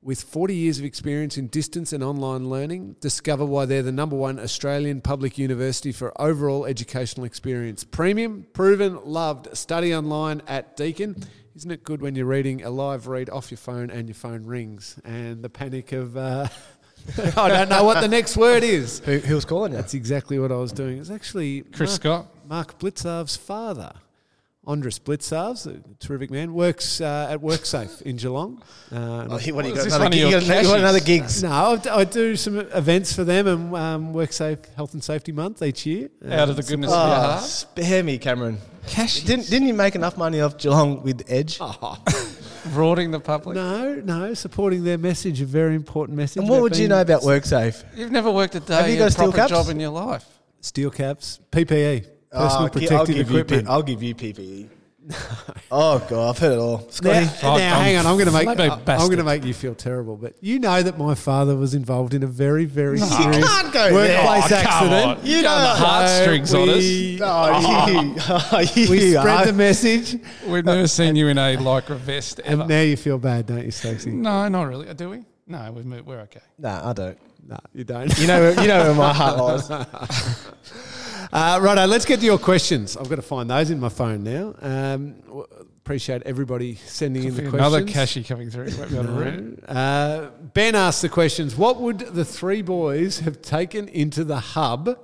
Speaker 1: With forty years of experience in distance and online learning, discover why they're the number one Australian public university for overall educational experience. Premium, proven, loved. Study online at Deakin. Isn't it good when you're reading a live read off your phone and your phone rings? And the panic of, uh, I don't know what the next word is.
Speaker 3: Who, who was calling you?
Speaker 1: That's exactly what I was doing. It's actually
Speaker 2: Chris
Speaker 1: Mark,
Speaker 2: Scott.
Speaker 1: Mark Blitzarv's father. Andres Blitzarv's, a terrific man, works uh, at WorkSafe in Geelong. Uh,
Speaker 3: Oh, he, what, he
Speaker 2: Is
Speaker 3: got
Speaker 2: this
Speaker 3: another
Speaker 2: one of
Speaker 3: gig?
Speaker 2: your
Speaker 3: You got, you got another
Speaker 2: cashies?
Speaker 3: gigs?
Speaker 1: no, I, I do some events for them and um, WorkSafe Health and Safety Month each year.
Speaker 2: Out of the
Speaker 1: Uh,
Speaker 2: goodness of your
Speaker 3: Oh,
Speaker 2: heart.
Speaker 3: spare me, Cameron.
Speaker 2: Cash.
Speaker 3: Didn't didn't you make enough money off Geelong with Edge?
Speaker 2: Rorting the public.
Speaker 1: No, no, supporting their message, a very important message.
Speaker 3: And what
Speaker 1: about
Speaker 3: would you
Speaker 1: being
Speaker 3: know about WorkSafe?
Speaker 2: You've never worked a day
Speaker 3: Have you
Speaker 2: in
Speaker 3: got
Speaker 2: a
Speaker 3: steel
Speaker 2: proper
Speaker 3: caps?
Speaker 2: job in your life.
Speaker 1: Steel caps, P P E, personal
Speaker 3: Oh, I'll
Speaker 1: protective
Speaker 3: give you
Speaker 1: equipment.
Speaker 3: P- I'll give you P P E. Oh God, I've heard it all. Scotty,
Speaker 1: Now,
Speaker 2: Oh,
Speaker 1: now
Speaker 2: I'm
Speaker 1: hang on, I'm going to make
Speaker 2: bloody
Speaker 1: I- I'm
Speaker 2: bastard.
Speaker 1: going to make you feel terrible, but you know that my father was involved in a very, very serious
Speaker 3: can't go there.
Speaker 1: workplace
Speaker 2: Oh, come
Speaker 1: accident.
Speaker 2: on. You know the heartstrings
Speaker 1: So
Speaker 2: on us.
Speaker 1: we-
Speaker 3: oh, you,
Speaker 1: We
Speaker 3: you
Speaker 1: spread
Speaker 3: are.
Speaker 1: the message,
Speaker 2: We've never seen you in a lycra vest ever.
Speaker 1: and now you feel bad, don't you, Stokesy?
Speaker 2: No, not really. Do we? No, we've moved. We're okay.
Speaker 3: Nah, I don't.
Speaker 1: No, you don't.
Speaker 3: You know, where- you know where my heart lies.
Speaker 1: Uh, righto, let's get to your questions. I've got to find those in my phone now. Um, w- appreciate everybody sending in the questions.
Speaker 2: Another cashy coming through. Won't be able to read it.
Speaker 1: Uh, Ben asked the questions. What would the three boys have taken into the hub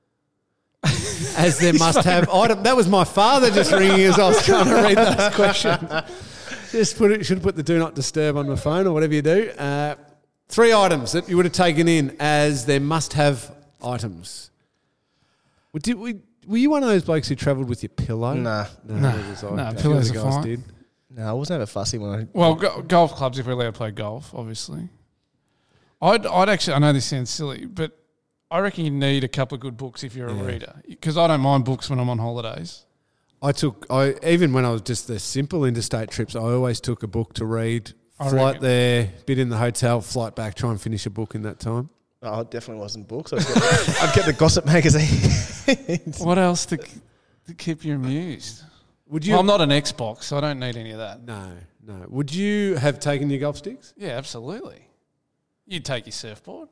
Speaker 1: as their must-have item? That was my father just ringing as I was trying to read those questions. Just put it. Should have put the do not disturb on my phone or whatever you do. Uh, three items that you would have taken in as their must-have items. Well, Did we, were you one of those blokes who travelled with your pillow?
Speaker 3: Nah.
Speaker 1: No,
Speaker 2: Nah.
Speaker 1: neither was I.
Speaker 2: Nah,
Speaker 1: A few
Speaker 2: pillows
Speaker 1: other
Speaker 2: are
Speaker 1: guys
Speaker 2: fine.
Speaker 1: did.
Speaker 3: No, I wasn't ever fussy when I.
Speaker 2: Well, go- golf clubs, if we're allowed to play golf, obviously. I'd, I'd actually, I know this sounds silly, but I reckon you need a couple of good books if you're a
Speaker 1: Yeah.
Speaker 2: reader. Because I don't mind books when I'm on holidays.
Speaker 1: I took, I even when I was just the simple interstate trips, I always took a book to read.
Speaker 2: I
Speaker 1: Flight
Speaker 2: reckon.
Speaker 1: there, bit in the hotel, flight back, try and finish a book in that time.
Speaker 3: Oh, it definitely wasn't books. I'd get, I'd get the gossip magazine.
Speaker 2: What else to, to keep you amused?
Speaker 1: Would you?
Speaker 2: Well, I'm not an Xbox, so I don't need any of that.
Speaker 1: No, no. Would you have taken your golf sticks?
Speaker 2: Yeah, absolutely. You'd take your surfboard.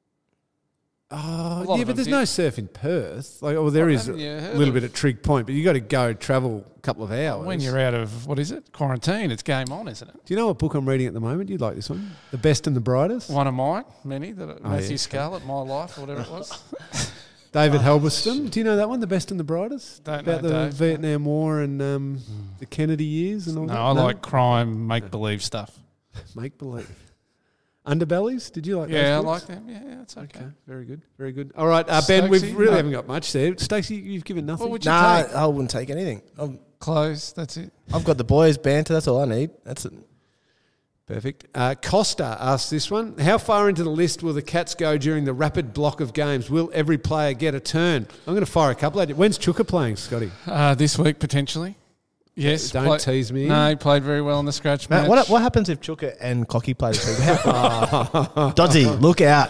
Speaker 1: Oh,
Speaker 2: lot
Speaker 1: yeah,
Speaker 2: of
Speaker 1: but
Speaker 2: them
Speaker 1: there's
Speaker 2: did.
Speaker 1: no surf in Perth. Like, oh, there
Speaker 2: Well,
Speaker 1: is a
Speaker 2: haven't you heard
Speaker 1: little
Speaker 2: of-
Speaker 1: bit at Trig Point, but you got to go travel a couple of hours.
Speaker 2: When you're out of, what is it? Quarantine. It's game on, isn't it?
Speaker 1: Do you know what book I'm reading at the moment? You'd like this one? The Best and the Brightest.
Speaker 2: One of mine, many, that
Speaker 1: Oh,
Speaker 2: Matthew
Speaker 1: yeah.
Speaker 2: Scarlett, My Life, or whatever it was.
Speaker 1: David Halberstam. Do you know that one? The Best and the Brightest.
Speaker 2: Don't
Speaker 1: About
Speaker 2: know
Speaker 1: the
Speaker 2: Dave.
Speaker 1: Vietnam War and um, the Kennedy years and all
Speaker 2: No,
Speaker 1: that.
Speaker 2: I like crime, make believe stuff.
Speaker 1: Make believe. Underbellies? Did you like?
Speaker 2: Yeah, I
Speaker 1: those
Speaker 2: like
Speaker 1: books?
Speaker 2: them. Yeah, yeah, it's okay.
Speaker 1: Okay, very good, very good. All right, uh, Ben, we
Speaker 2: Stokesy?
Speaker 1: really
Speaker 2: No.
Speaker 1: haven't got much there. Stacey, you've given nothing.
Speaker 2: What would you
Speaker 3: Nah,
Speaker 2: take?
Speaker 3: I wouldn't take anything. I'm,
Speaker 2: Clothes, that's it.
Speaker 3: I've got the boys banter. That's all I need. That's it.
Speaker 1: Perfect. Uh, Costa asked this one. How far into the list will the Cats go during the rapid block of games? Will every player get a turn? I'm going to fire a couple at you. When's Chuka playing, Scotty?
Speaker 2: Uh, this week, potentially. Yes.
Speaker 1: Don't
Speaker 2: play-
Speaker 1: tease me.
Speaker 2: No, he played very well in the scratch
Speaker 3: Matt,
Speaker 2: match.
Speaker 3: what, what happens if Chuka and Cocky play this week? Dodgy, look out.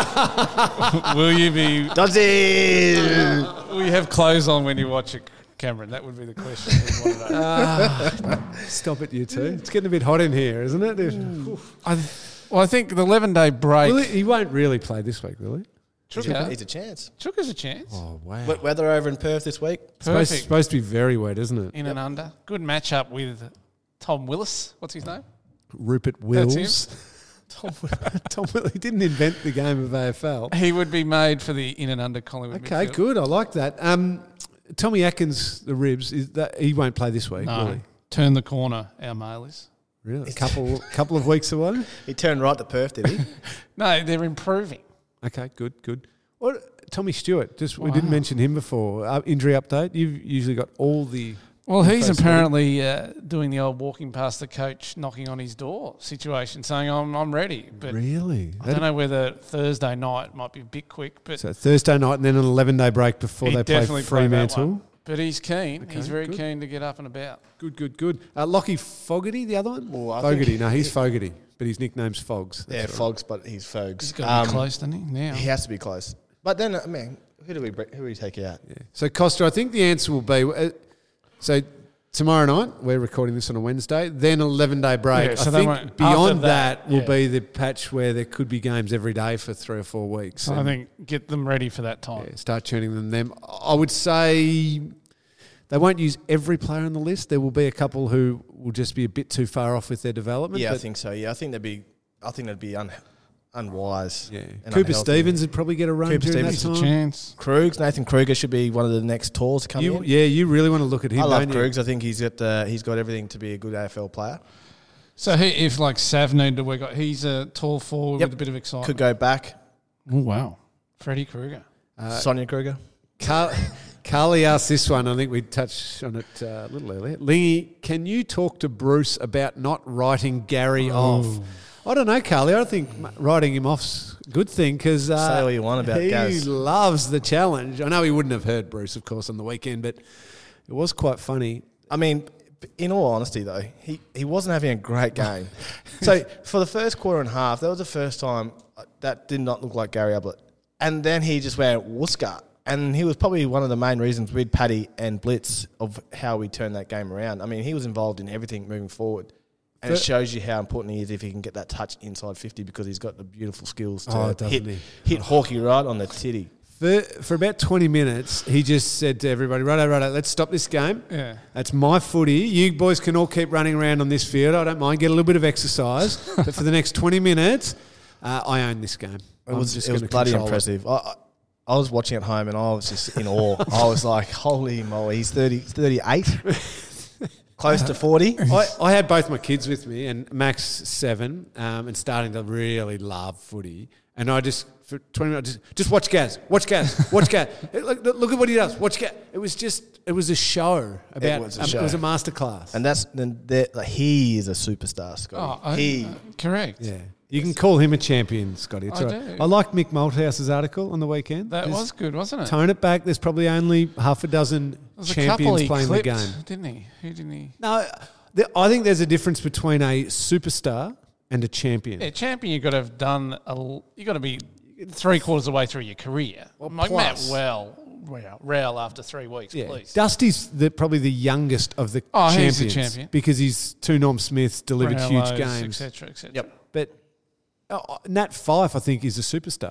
Speaker 2: Will you be...
Speaker 3: Dodgy.
Speaker 2: Will you have clothes on when you watch it, Cameron? That would be the question. we'd want to know.
Speaker 1: Stop it, you two. It's getting a bit hot in here, isn't it? Oof.
Speaker 2: I, th- well, I think the eleven-day break...
Speaker 1: Will he, he won't really play this week, will he?
Speaker 2: Chuka,
Speaker 3: He's a chance.
Speaker 2: Chuka's a chance.
Speaker 1: Oh, wow.
Speaker 3: Wet weather over in Perth this week.
Speaker 1: Supposed,
Speaker 2: Perfect.
Speaker 1: supposed to be very wet, isn't it?
Speaker 2: In and under. Good matchup with Tom Willis. What's his name?
Speaker 1: Rupert
Speaker 2: That's
Speaker 1: Wills. Tom, Tom Willis. He didn't invent the game of A F L.
Speaker 2: He would be made for the in and under Collingwood
Speaker 1: Okay,
Speaker 2: midfield.
Speaker 1: good. I like that. Um, Tommy Atkins, the ribs, is that he won't play this week, will
Speaker 2: No.
Speaker 1: he?
Speaker 2: Turn the corner, our mail is.
Speaker 1: Really? A couple, couple of weeks away?
Speaker 3: He turned right to Perth, did he?
Speaker 2: No, they're improving.
Speaker 1: Okay, good, good. What, Tommy Stewart, just we
Speaker 2: Wow.
Speaker 1: didn't mention him before. Uh, injury update. You've usually got all the.
Speaker 2: Well, he's
Speaker 1: info,
Speaker 2: apparently uh, doing the old walking past the coach, knocking on his door situation, saying, I'm, I'm ready. But
Speaker 1: Really?
Speaker 2: I don't know whether Thursday night might be a bit quick, but
Speaker 1: So Thursday night and then an eleven-day break before
Speaker 2: he
Speaker 1: they play
Speaker 2: definitely played that
Speaker 1: Fremantle.
Speaker 2: one. But he's keen.
Speaker 1: Okay,
Speaker 2: he's very
Speaker 1: good.
Speaker 2: keen to get up and about.
Speaker 1: Good, good, good. Uh, Lockie Fogarty, the other one?
Speaker 3: Oh, I
Speaker 1: Fogarty.
Speaker 3: think
Speaker 1: No, he's
Speaker 3: he-
Speaker 1: Fogarty, but his nickname's Fogs.
Speaker 3: Yeah,
Speaker 1: That's all right.
Speaker 3: Fogs, but he's Fogs.
Speaker 2: He's got to be
Speaker 3: Um,
Speaker 2: close, doesn't he, now?
Speaker 3: He has to be close. But then, I mean, who do we bre- who do we take out?
Speaker 1: Yeah. So Costa, I think the answer will be uh, so tomorrow night. We're recording this on a Wednesday. Then eleven-day break.
Speaker 2: Yeah, so
Speaker 1: I
Speaker 2: they
Speaker 1: think
Speaker 2: won't-
Speaker 1: beyond
Speaker 2: after
Speaker 1: that,
Speaker 2: that,
Speaker 1: will
Speaker 2: yeah.
Speaker 1: be the patch where there could be games every day for three or four weeks.
Speaker 2: So I
Speaker 1: And,
Speaker 2: think get them ready for that time.
Speaker 1: yeah, start tuning them. Them. I would say they won't use every player on the list. There will be a couple who will just be a bit too far off with their development.
Speaker 3: Yeah, I
Speaker 1: but
Speaker 3: think so. Yeah, I think that'd be. I think that'd be un, unwise.
Speaker 1: yeah.
Speaker 3: and
Speaker 1: Cooper
Speaker 3: unhealthy.
Speaker 1: Stevens would probably get a run
Speaker 3: Cooper
Speaker 1: during
Speaker 3: Stevens
Speaker 1: that
Speaker 2: It's a
Speaker 1: time.
Speaker 2: chance.
Speaker 3: Krugs, Nathan Kruger should be one of the next tools to come
Speaker 1: You,
Speaker 3: in.
Speaker 1: yeah, you really want to look at him.
Speaker 3: I love
Speaker 1: don't you?
Speaker 3: Krugs. I think he's got uh, he's got everything to be a good A F L player.
Speaker 2: So he, if like Sav needed to work, he's a tall forward
Speaker 3: Yep.
Speaker 2: with a bit of excitement.
Speaker 3: Could go back.
Speaker 2: Oh wow, Freddie Kruger.
Speaker 3: Sonia Kruger.
Speaker 1: Carl, Carly asked this one. I think we touched on it uh, a little earlier. Lingy, can you talk to Bruce about not writing Gary off? I don't know, Carly. I don't think m- writing him off's a good thing because uh,
Speaker 3: Say all you want about
Speaker 1: he
Speaker 3: Gaz.
Speaker 1: loves the challenge. I know he wouldn't have heard Bruce, of course, on the weekend, but it was quite funny.
Speaker 3: I mean, in all honesty, though, he, he wasn't having a great game. So for the first quarter and a half, that was the first time that did not look like Gary Ablett. And then he just went Wooska. And he was probably one of the main reasons with Paddy and Blitz of how we turned that game around. I mean, he was involved in everything moving forward. And it
Speaker 1: For-
Speaker 3: shows you how important he is if he can get that touch inside fifty because he's got the beautiful skills to
Speaker 1: Oh, doesn't
Speaker 3: hit,
Speaker 1: he?
Speaker 3: hit Hawkeye right on the titty.
Speaker 1: For, for about twenty minutes, he just said to everybody, righto, righto, let's stop this game.
Speaker 2: Yeah.
Speaker 1: That's my footy. You boys can all keep running around on this field. I don't mind. Get a little bit of exercise. But for the next twenty minutes, uh, I own this game.
Speaker 3: It
Speaker 1: I'm
Speaker 3: was
Speaker 1: just
Speaker 3: it was
Speaker 1: gonna
Speaker 3: bloody
Speaker 1: control it.
Speaker 3: impressive. I, I, I was watching at home and I was just in awe. I was like, holy moly, he's thirty, thirty-eight, close to forty.
Speaker 1: I, I had both my kids with me, and Max seven, um, and starting to really love footy. And I just for twenty minutes, just, just watch Gaz, watch Gaz, watch Gaz. Look, look at what he does. Watch Gaz. It was just, it was a show about.
Speaker 3: was a
Speaker 1: um,
Speaker 3: show.
Speaker 1: It was a masterclass.
Speaker 3: And that's then that- like, he is a superstar, Scotty.
Speaker 2: Oh, I,
Speaker 3: he
Speaker 2: uh, correct.
Speaker 1: yeah, you can call him a champion, Scotty. It's
Speaker 2: I
Speaker 1: all right.
Speaker 2: do.
Speaker 1: I liked Mick Malthouse's article on the weekend.
Speaker 2: That
Speaker 1: Just
Speaker 2: was good, wasn't it?
Speaker 1: tone it back. There's probably only half a dozen
Speaker 2: There was a couple
Speaker 1: champions
Speaker 2: he
Speaker 1: playing the
Speaker 2: clipped,
Speaker 1: game.
Speaker 2: didn't he? Who didn't he?
Speaker 1: No, th- I think there's a difference between a superstar and a champion.
Speaker 2: Yeah, champion. You got to have done. A, l- you got to be three quarters of the way through your career.
Speaker 1: Well,
Speaker 2: like
Speaker 1: plus.
Speaker 2: Matt Well, Rail, Rail after three weeks,
Speaker 1: Yeah.
Speaker 2: please.
Speaker 1: Dusty's the, probably the youngest of the
Speaker 2: Oh,
Speaker 1: champions
Speaker 2: he's the champion.
Speaker 1: because he's two Norm Smiths delivered huge
Speaker 2: Raillows,
Speaker 1: games.
Speaker 2: et cetera, et cetera.
Speaker 3: Yep.
Speaker 1: But uh, Nat Fyfe, I think, is a superstar.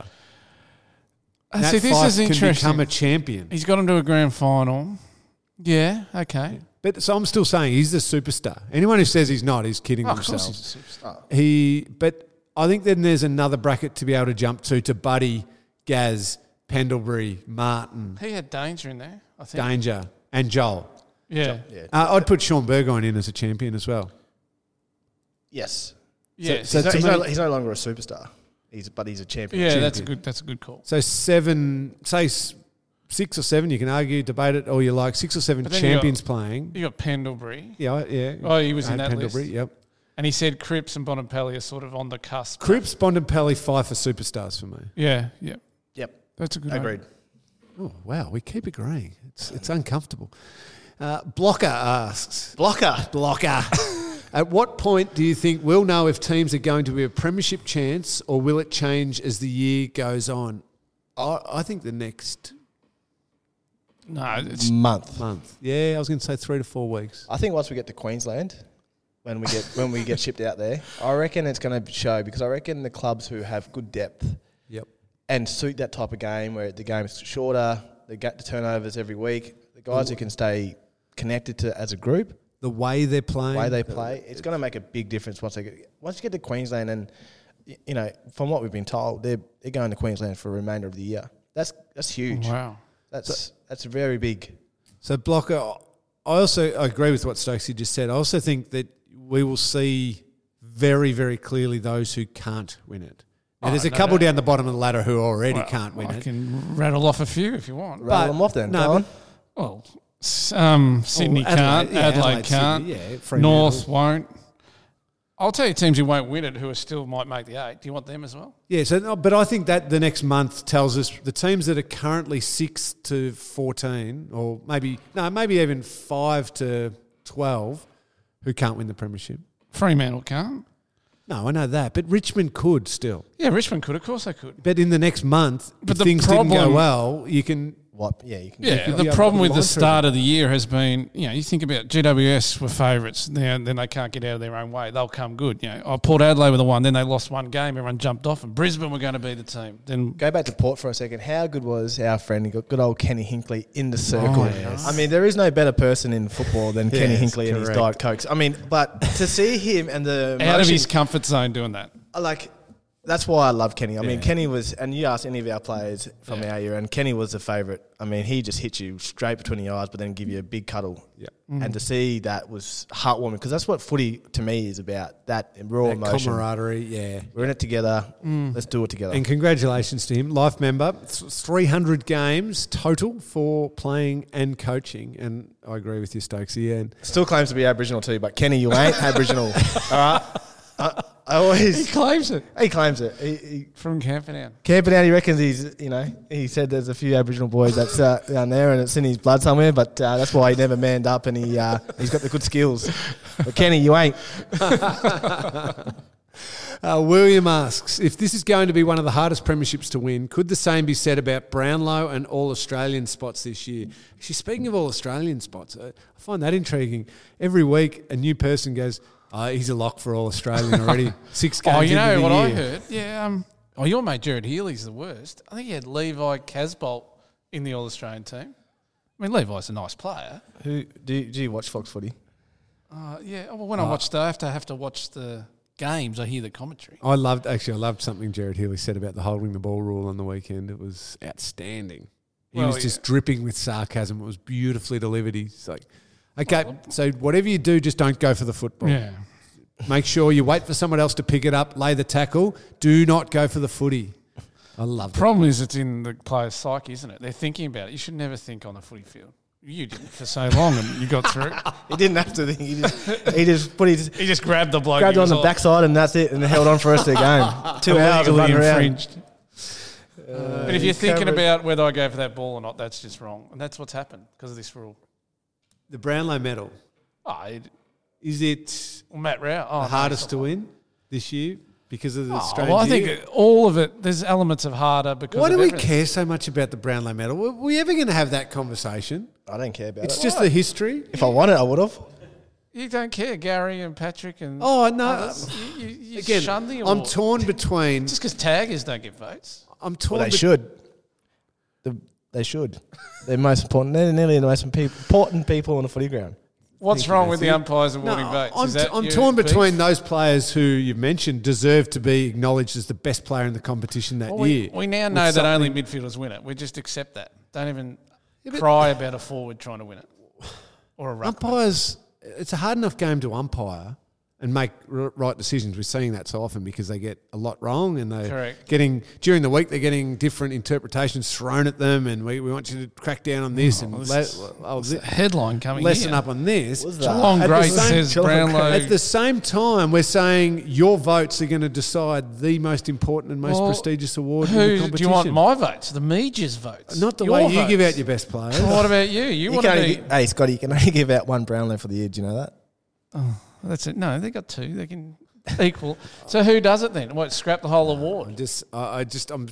Speaker 2: Uh,
Speaker 1: Nat
Speaker 2: see, this
Speaker 1: Fyfe
Speaker 2: is
Speaker 1: can
Speaker 2: interesting.
Speaker 1: become a champion.
Speaker 2: He's got him to a grand final. Yeah, okay.
Speaker 1: But so I'm still saying he's the superstar. Anyone who says he's not is kidding
Speaker 2: Oh, of course
Speaker 1: themselves.
Speaker 2: he's a superstar.
Speaker 1: He, but I think then there's another bracket to be able to jump to to Buddy, Gaz, Pendlebury, Martin,
Speaker 2: He had danger in there, I think.
Speaker 1: Danger, and Joel.
Speaker 2: Yeah.
Speaker 3: Yeah.
Speaker 1: Uh, I'd put Sean Burgoyne in as a champion as well.
Speaker 3: Yes.
Speaker 2: Yeah,
Speaker 1: so
Speaker 3: He's, no,
Speaker 1: to
Speaker 3: he's,
Speaker 1: me-
Speaker 3: no, he's no longer a superstar. He's but he's a champion.
Speaker 2: yeah,
Speaker 1: champion.
Speaker 2: that's a good. That's a good call.
Speaker 1: So seven, say s- six or seven, you can argue, debate it all you like. Six or seven
Speaker 2: But then you
Speaker 1: champions playing.
Speaker 2: You got Pendlebury,
Speaker 1: Yeah, I- yeah.
Speaker 2: Oh, he was
Speaker 1: I
Speaker 2: in
Speaker 1: had
Speaker 2: that
Speaker 1: Pendlebury,
Speaker 2: list.
Speaker 1: Yep.
Speaker 2: and he said Cripps and Bonampelli are sort of on the cusp.
Speaker 1: Cripps, Bonampelli, Fife are superstars for me.
Speaker 2: Yeah, yeah,
Speaker 3: Yep.
Speaker 2: that's a good.
Speaker 3: Agreed.
Speaker 1: Oh wow, we keep agreeing. It's it's uncomfortable. Uh, Blocker asks.
Speaker 3: Blocker.
Speaker 1: Blocker. At what point do you think we'll know if teams are going to be a premiership chance, or will it change as the year goes on? I, I think the next
Speaker 2: No, it's,
Speaker 3: Month.
Speaker 1: month. Yeah, I was going to say three to four weeks.
Speaker 3: I think once we get to Queensland, when we get when we get shipped out there, I reckon it's going to show because I reckon the clubs who have good depth
Speaker 1: Yep.
Speaker 3: and suit that type of game where the game's shorter, they get the turnovers every week, the guys who can stay connected to as a group,
Speaker 1: The way they're playing.
Speaker 3: the way they play, it's going to make a big difference once they get once you get to Queensland. And y- you know, from what we've been told, they're they're going to Queensland for the remainder of the year. That's that's huge.
Speaker 2: wow.
Speaker 3: That's that's very big.
Speaker 1: So Blocker, I also I agree with what Stokesy just said. I also think that we will see very, very clearly those who can't win it. Now,
Speaker 2: Oh,
Speaker 1: there's a
Speaker 2: no
Speaker 1: couple
Speaker 2: doubt.
Speaker 1: down the bottom of the ladder who already
Speaker 2: Well,
Speaker 1: can't win
Speaker 2: I
Speaker 1: it.
Speaker 2: can rattle off a few if you want.
Speaker 3: Rattle
Speaker 1: But-
Speaker 3: them off then.
Speaker 1: no,
Speaker 3: Go on.
Speaker 2: Well, s- um, Sydney
Speaker 1: Well,
Speaker 2: can't,
Speaker 1: yeah,
Speaker 2: Adelaide, can't,
Speaker 1: Sydney, yeah, Fremantle.
Speaker 2: North won't. I'll tell you teams who won't win it who are still might make the eight. Do you want them as well?
Speaker 1: Yeah, so no, but I think that the next month tells us the teams that are currently six to fourteen, or maybe no, maybe even five to twelve, who can't win the premiership.
Speaker 2: Fremantle can't.
Speaker 1: No, I know that, but Richmond could still.
Speaker 2: Yeah, Richmond could. Of course they could.
Speaker 1: But in the next month,
Speaker 2: But
Speaker 1: if
Speaker 2: the
Speaker 1: things didn't go
Speaker 2: problem-
Speaker 1: well, you can
Speaker 3: what? Yeah, you can.
Speaker 2: Yeah,
Speaker 1: could-
Speaker 2: the
Speaker 1: yeah,
Speaker 2: problem
Speaker 1: put
Speaker 2: with
Speaker 1: line
Speaker 2: the
Speaker 1: through
Speaker 2: start of the year has been, you know, you think about G W S were favourites, now then they can't get out of their own way. They'll come good. You know, oh, Port Adelaide were the one, then they lost one game, everyone jumped off, and Brisbane were going to be the team. Then
Speaker 3: Go back to Port for a second. How good was our friend, good old Kenny Hinkley, in the circle?
Speaker 2: Oh, yes.
Speaker 3: I mean, there is no better person in football than Kenny
Speaker 1: Yes,
Speaker 3: Hinkley and his
Speaker 1: correct.
Speaker 3: Diet Cokes. I mean, but to see him and the
Speaker 2: out of
Speaker 3: motion-
Speaker 2: his comfort zone doing that.
Speaker 3: like, that's why I love Kenny. I mean,
Speaker 1: Yeah.
Speaker 3: Kenny was, and you ask any of our players from
Speaker 2: Yeah.
Speaker 3: our year, and Kenny was the favourite. I mean, he just hit you straight between the eyes, but then give you a big cuddle.
Speaker 1: Yeah.
Speaker 3: And to see that was heartwarming, because that's what footy to me is about, that raw
Speaker 1: That
Speaker 3: emotion.
Speaker 1: camaraderie, yeah.
Speaker 3: We're in it together. Let's do it together.
Speaker 1: And congratulations to him, life member. Th- three hundred games total for playing and coaching. And I agree with you, Stokesy. And
Speaker 3: Still claims to be Aboriginal too, but Kenny, you ain't Aboriginal. All right? I, I always...
Speaker 2: He claims it
Speaker 3: He claims it. He, he,
Speaker 2: from Camperdown.
Speaker 3: Camping out, he reckons he's, you know, he said there's a few Aboriginal boys that's uh, down there and it's in his blood somewhere, but uh, that's why he never manned up and he, uh, he's got the good skills. But Kenny, you ain't.
Speaker 1: Uh, William asks, if this is going to be one of the hardest premierships to win, could the same be said about Brownlow and All-Australian spots this year? Actually, speaking of All-Australian spots, I I find that intriguing. Every week, a new person goes, oh, he's a lock for All-Australian already. Six games
Speaker 2: Oh, you
Speaker 1: into
Speaker 2: know
Speaker 1: the
Speaker 2: what I
Speaker 1: year.
Speaker 2: heard? Yeah. Um, oh, your mate Jared Healy's the worst. I think he had Levi Casbolt in the All-Australian team. I mean, Levi's a nice player.
Speaker 3: Who do you, do you watch Fox Footy?
Speaker 2: Uh, yeah. Well, when I watch the, I have to have to watch the games. I hear the commentary.
Speaker 1: I loved, actually, I loved something Jared Healy said about the holding the ball rule on the weekend. It was outstanding. He
Speaker 2: Well,
Speaker 1: was just
Speaker 2: yeah.
Speaker 1: dripping with sarcasm. It was beautifully delivered. He's like, okay, so whatever you do, just don't go for the football.
Speaker 2: Yeah.
Speaker 1: Make sure you wait for someone else to pick it up, lay the tackle. Do not go for the footy. I love that.
Speaker 2: Problem is, it's in the player's psyche, isn't it? They're thinking about it. You should never think on the footy field. You didn't for so long, and you got through.
Speaker 3: He didn't have to. He just, he just put his
Speaker 2: He just grabbed the bloke.
Speaker 3: grabbed
Speaker 2: he
Speaker 3: on
Speaker 2: was
Speaker 3: the
Speaker 2: off.
Speaker 3: backside and that's it, and held on for us to the game. Two hours of
Speaker 2: Illegally
Speaker 3: running around.
Speaker 2: infringed. but if you're thinking about whether I go for that ball or not, that's just wrong, and that's what's happened because of this rule.
Speaker 1: The Brownlow medal,
Speaker 2: Oh, it,
Speaker 1: is it
Speaker 2: well, Matt Rao, oh,
Speaker 1: the
Speaker 2: no,
Speaker 1: hardest
Speaker 2: it's
Speaker 1: to
Speaker 2: not.
Speaker 1: win this year because of the
Speaker 2: Oh,
Speaker 1: strange
Speaker 2: well, I
Speaker 1: year?
Speaker 2: think all of it. There's elements of harder because.
Speaker 1: Why
Speaker 2: of
Speaker 1: do we
Speaker 2: everything.
Speaker 1: care so much about the Brownlow medal? Were we ever going to have that conversation?
Speaker 3: I don't care about
Speaker 1: It's
Speaker 3: it.
Speaker 1: just the history.
Speaker 3: If I won it, I would have.
Speaker 2: You don't care, Gary and Patrick and.
Speaker 1: Oh, no.
Speaker 2: others. You, you, you
Speaker 1: Again,
Speaker 2: shun the
Speaker 1: I'm
Speaker 2: award.
Speaker 1: torn between.
Speaker 2: Just because taggers don't get votes.
Speaker 1: I'm torn.
Speaker 3: Well, they
Speaker 1: bet-
Speaker 3: should. The, they should. They're most important. They're nearly the most important people on the footy ground.
Speaker 2: What's wrong with
Speaker 1: that's
Speaker 2: the
Speaker 1: it.
Speaker 2: umpires
Speaker 1: No,
Speaker 2: awarding votes?
Speaker 1: I'm,
Speaker 2: Is that
Speaker 1: I'm
Speaker 2: your
Speaker 1: torn
Speaker 2: beef?
Speaker 1: between those players who you've mentioned deserve to be acknowledged as the best player in the competition that
Speaker 2: Well, we,
Speaker 1: year.
Speaker 2: we now
Speaker 1: With
Speaker 2: know that only
Speaker 1: something-
Speaker 2: midfielders win it. We just accept that. Don't even
Speaker 1: Yeah, but-
Speaker 2: cry about a forward trying to win it or a ruckman.
Speaker 1: umpires. It's a hard enough game to umpire and make r- right decisions. We're seeing that so often because they get a lot wrong and they're
Speaker 2: Correct.
Speaker 1: getting during the week they're getting different interpretations thrown at them, and we, we want you to crack down on this and
Speaker 2: this
Speaker 1: le-
Speaker 2: is-
Speaker 1: oh,
Speaker 2: It's
Speaker 1: thi-
Speaker 2: a headline coming
Speaker 1: lesson
Speaker 2: here.
Speaker 1: up on this.
Speaker 3: What's that?
Speaker 2: Geelong
Speaker 1: At the
Speaker 2: great
Speaker 1: same-
Speaker 2: says
Speaker 3: Geelong
Speaker 2: Brownlow.
Speaker 1: At the same time, we're saying your votes are going to decide the most important and most
Speaker 2: Well,
Speaker 1: prestigious award in the
Speaker 2: Who do
Speaker 1: competition.
Speaker 2: you want? My votes, the Media's votes,
Speaker 1: Not the
Speaker 2: Your
Speaker 1: way you give
Speaker 2: votes.
Speaker 1: out your best players.
Speaker 2: Well, what about you? You,
Speaker 3: You
Speaker 2: want
Speaker 3: can
Speaker 2: to
Speaker 3: only,
Speaker 2: be?
Speaker 3: gi- hey, Scotty, you can only give out one Brownlow for the year. Do you know that?
Speaker 2: That's it. No, they got two. They can equal. So who does it then? What? Scrap the whole award?
Speaker 1: Just, I I just, I'm.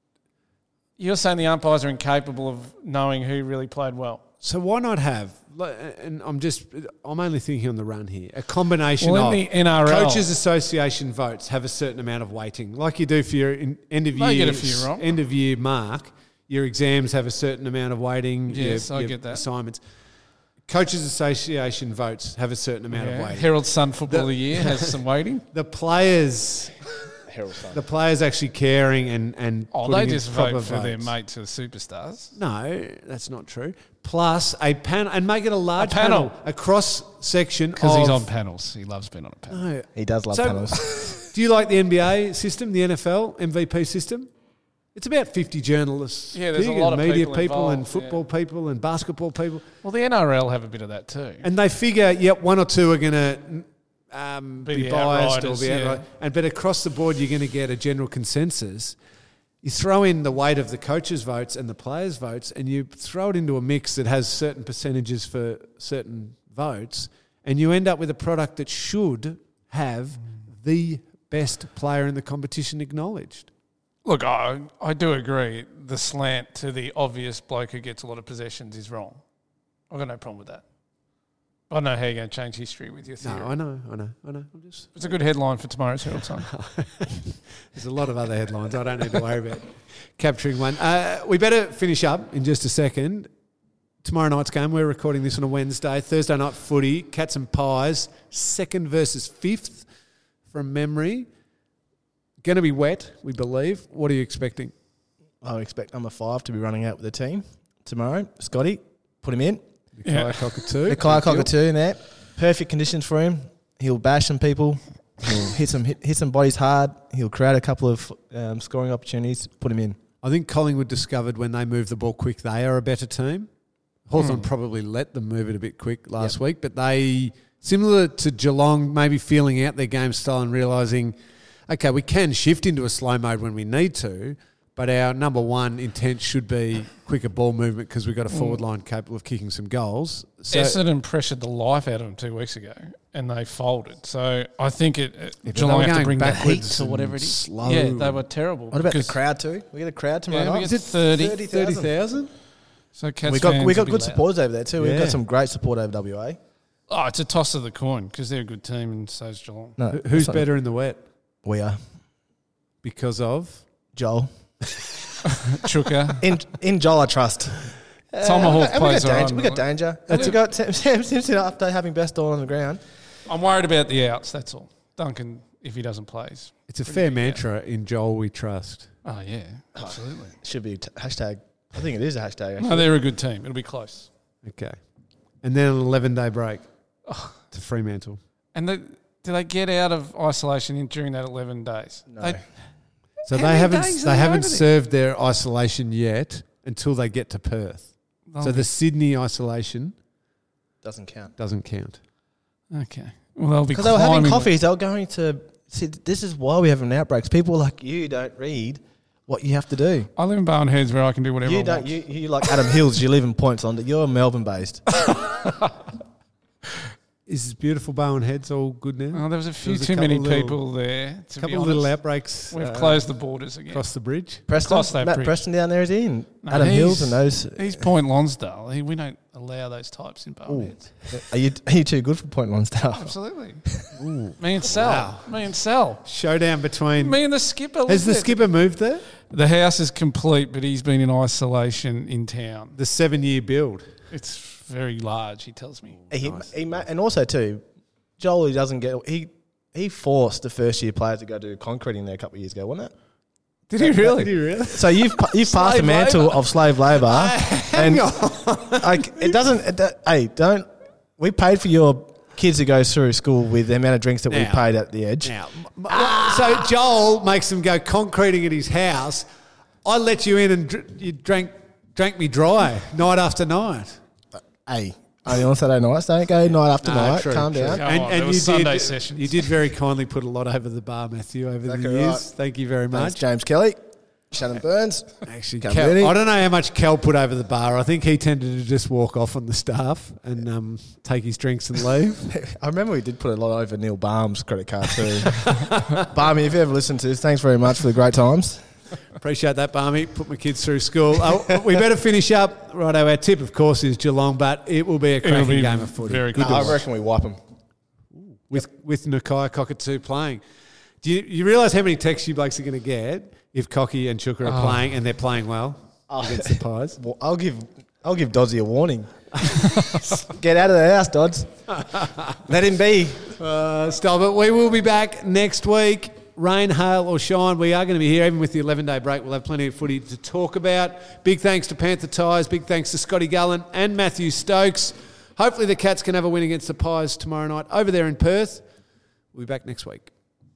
Speaker 2: You're saying the umpires are incapable of knowing who really played well.
Speaker 1: So why not have? like, And I'm just, I'm only thinking on the run here. A combination
Speaker 2: Well,
Speaker 1: of
Speaker 2: in the N R L,
Speaker 1: Coaches Association votes have a certain amount of weighting, like you do for your in, end of
Speaker 2: They
Speaker 1: year.
Speaker 2: get a few wrong.
Speaker 1: End of year mark. Your exams have a certain amount of weighting.
Speaker 2: Yes,
Speaker 1: your,
Speaker 2: I
Speaker 1: your
Speaker 2: get that.
Speaker 1: Assignments. Coaches Association votes have a certain amount of
Speaker 2: yeah.
Speaker 1: weighting.
Speaker 2: Herald Sun Football
Speaker 1: The-
Speaker 2: of the Year has some weighting.
Speaker 1: The players, the players actually caring and and
Speaker 2: Oh,
Speaker 1: putting
Speaker 2: they
Speaker 1: in
Speaker 2: just
Speaker 1: proper
Speaker 2: vote for their
Speaker 1: votes.
Speaker 2: mates who are superstars.
Speaker 1: No, that's not true. Plus a panel, and make it a large
Speaker 2: A panel.
Speaker 1: panel, a cross section.
Speaker 2: Because he's
Speaker 1: of-
Speaker 2: on panels. He loves being on a panel.
Speaker 1: No.
Speaker 3: He does love
Speaker 1: So-
Speaker 3: panels.
Speaker 1: Do you like the N B A system, the N F L M V P system? It's about fifty journalists.
Speaker 2: Yeah, there's a
Speaker 1: big,
Speaker 2: lot
Speaker 1: and
Speaker 2: of
Speaker 1: media
Speaker 2: people
Speaker 1: people and
Speaker 2: involved,
Speaker 1: football people and basketball people,
Speaker 2: Well, the N R L have a bit of that too.
Speaker 1: and they figure, yep, one or two are going to um,
Speaker 2: Be
Speaker 1: be,
Speaker 2: the
Speaker 1: biased or
Speaker 2: outriders,
Speaker 1: be
Speaker 2: yeah.
Speaker 1: outright, and but across the board, you're going to get a general consensus. You throw in the weight of the coaches' votes and the players' votes, and you throw it into a mix that has certain percentages for certain votes, and you end up with a product that should have the best player in the competition acknowledged.
Speaker 2: Look, I, I do agree. The slant to the obvious bloke who gets a lot of possessions is wrong. I've got no problem with that. I don't know how you're going to change history with your theory.
Speaker 1: No, I know, I know, I know. I'm just.
Speaker 2: It's a good headline for tomorrow's Herald Sun.
Speaker 1: There's a lot of other headlines. I don't need to worry about capturing one. Uh, we better finish up in just a second. Tomorrow night's game, we're recording this on a Wednesday. Thursday night footy, Cats and Pies, second versus fifth from memory. Going to be wet, we believe. What are you expecting?
Speaker 3: I expect number five to be running out with the team tomorrow. Scotty, put him in.
Speaker 1: The Kaya Cockatoo.
Speaker 3: The Kaya Cockatoo in there. Perfect conditions for him. He'll bash some people. He'll hit some hit, hit some bodies hard. He'll create a couple of um, scoring opportunities. Put him in.
Speaker 1: I think Collingwood discovered when they move the ball quick, they are a better team. Hawthorn
Speaker 2: Mm.
Speaker 1: probably let them move it a bit quick last yep. week, but they, similar to Geelong, maybe feeling out their game style and realising, okay, we can shift into a slow mode when we need to, but our number one intent should be quicker ball movement because we've got a forward line capable of kicking some goals. So
Speaker 2: Essendon pressured the life out of them two weeks ago and they folded. So I think it, it
Speaker 1: yeah,
Speaker 2: Geelong have to
Speaker 1: going
Speaker 2: bring the heat
Speaker 1: backwards
Speaker 2: to
Speaker 1: and
Speaker 2: whatever it is.
Speaker 1: slow.
Speaker 2: Yeah, they were terrible.
Speaker 3: What about the
Speaker 2: because-
Speaker 3: crowd too? We get a crowd tomorrow
Speaker 2: Yeah, we
Speaker 3: night.
Speaker 2: get thirty.
Speaker 1: thirty thousand?
Speaker 2: So Cats
Speaker 3: We got
Speaker 2: fans
Speaker 3: we got
Speaker 2: will be
Speaker 3: good
Speaker 2: loud.
Speaker 3: supporters over there too. We've
Speaker 1: Yeah.
Speaker 3: got some great support over W A.
Speaker 2: Oh, it's a toss of the coin because they're a good team and so's Geelong.
Speaker 3: No,
Speaker 1: Who- Who's
Speaker 3: that's not-
Speaker 1: better in the wet?
Speaker 3: We are
Speaker 1: Because of?
Speaker 3: Joel.
Speaker 2: Chuka.
Speaker 3: In in Joel, I trust.
Speaker 2: Tomahawk
Speaker 3: And we
Speaker 2: plays
Speaker 3: got
Speaker 2: are
Speaker 3: danger.
Speaker 2: on.
Speaker 3: We got danger. And we got Sam, Sam Simpson after having best all on the ground.
Speaker 2: I'm worried about the outs, that's all. Duncan, if he doesn't play. is
Speaker 1: It's a
Speaker 2: pretty
Speaker 1: fair
Speaker 2: big
Speaker 1: mantra in Joel we trust.
Speaker 2: out. Oh, yeah, absolutely.
Speaker 3: Should be a t- hashtag. I think it is a hashtag. Actually.
Speaker 2: No, they're a good team. It'll be close.
Speaker 1: Okay. And then an eleven-day break to Fremantle.
Speaker 2: And the, do they get out of isolation in, during that eleven days?
Speaker 3: No.
Speaker 2: They,
Speaker 1: So
Speaker 2: How
Speaker 1: they
Speaker 2: many
Speaker 1: haven't
Speaker 2: days are
Speaker 1: they
Speaker 2: they
Speaker 1: haven't
Speaker 2: over there?
Speaker 1: served their isolation yet until they get to Perth. So the Sydney isolation
Speaker 3: Doesn't count.
Speaker 1: doesn't count.
Speaker 2: Okay. Well, they'll be
Speaker 3: Because they were having
Speaker 2: climbing-
Speaker 3: coffees. They were going to. See, this is why we have an outbreaks. People like you don't read what you have to do.
Speaker 2: I live in Barwon Heads where I can do whatever
Speaker 3: You
Speaker 2: I
Speaker 3: don't.
Speaker 2: want.
Speaker 3: You, you like Adam Hills. You live in Points on. You're Melbourne based.
Speaker 1: Is this beautiful Bowen Heads all good now?
Speaker 2: Oh, there was a few
Speaker 1: was a
Speaker 2: too many
Speaker 1: couple little-
Speaker 2: people there. To
Speaker 1: A
Speaker 2: be
Speaker 1: couple of
Speaker 2: honest.
Speaker 1: little outbreaks.
Speaker 2: We've
Speaker 1: uh,
Speaker 2: closed the borders again.
Speaker 1: across the bridge.
Speaker 3: Preston,
Speaker 2: Across that
Speaker 3: Matt
Speaker 2: bridge.
Speaker 3: Preston down there is in.
Speaker 2: No,
Speaker 3: Adam
Speaker 2: he's-
Speaker 3: Hills and those.
Speaker 2: He's Point Lonsdale. He, we don't allow those types in Barwon
Speaker 3: Ooh.
Speaker 2: Heads.
Speaker 3: Are you are you too good for Point Lonsdale?
Speaker 2: Absolutely. Me and Sal.
Speaker 1: Wow.
Speaker 2: Me and Sal.
Speaker 1: Showdown between.
Speaker 2: Me and the skipper.
Speaker 1: Has the
Speaker 2: lived it.
Speaker 1: skipper moved there?
Speaker 2: The house is complete, but he's been in isolation in town.
Speaker 1: The seven-year build.
Speaker 2: It's very large, he tells me.
Speaker 3: He, he ma- and also too, Joel he doesn't get he he forced the first year players to go do concreting there a couple of years ago, wasn't it?
Speaker 2: Did he really?
Speaker 1: Did you really?
Speaker 3: So you've pa- you've passed the
Speaker 1: Slave
Speaker 3: mantle
Speaker 1: labour.
Speaker 3: of slave labour, and like it doesn't. It, do- hey, don't. We paid for your kids to go through school with the amount of drinks that we
Speaker 1: Now.
Speaker 3: paid at the edge.
Speaker 1: Now, m- so Joel makes them go concreting at his house. I let you in and dr- you drank drank me dry night after night.
Speaker 3: Hey, only on Saturday nights. Don't go night after
Speaker 1: No,
Speaker 3: night.
Speaker 1: true,
Speaker 3: Calm
Speaker 1: true.
Speaker 3: down.
Speaker 2: Come on, there was Sunday sessions.
Speaker 1: You did very kindly put a lot over the bar, Matthew, over
Speaker 3: Exactly
Speaker 1: the years.
Speaker 3: right.
Speaker 1: Thank you very
Speaker 3: Thanks,
Speaker 1: much.
Speaker 3: James Kelly, Shannon Burns.
Speaker 1: Actually,
Speaker 3: Come
Speaker 1: Kel,
Speaker 3: Benny.
Speaker 1: I don't know how much Kel put over the bar. I think he tended to just walk off on the staff and um, take his drinks and leave.
Speaker 3: I remember we did put a lot over Neil Barham's credit card too. Barmy, if you ever listen to this, thanks very much for the great times.
Speaker 1: Appreciate that, Barmy. Put my kids through school. Uh, we better finish up. Righto, our tip, of course, is Geelong, but it will be a
Speaker 2: It'll
Speaker 1: cracking
Speaker 2: be
Speaker 1: game of footy.
Speaker 2: very
Speaker 3: No,
Speaker 2: good.
Speaker 3: I reckon we wipe them.
Speaker 1: with with Nakai Cockatoo playing. Do you, you realise how many texts you blokes are going to get if Cocky and Chuka are
Speaker 2: Oh.
Speaker 1: playing and they're playing well against the Pies?
Speaker 3: Well, I'll give I'll give Doddsy a warning. Get out of the house, Dodds. Let him be.
Speaker 1: Uh, stop it. We will be back next week. Rain, hail or shine, we are going to be here even with the eleven-day break. We'll have plenty of footy to talk about. Big thanks to Panther Tyres. Big thanks to Scotty Gallen and Matthew Stokes. Hopefully the Cats can have a win against the Pies tomorrow night over there in Perth. We'll be back next week.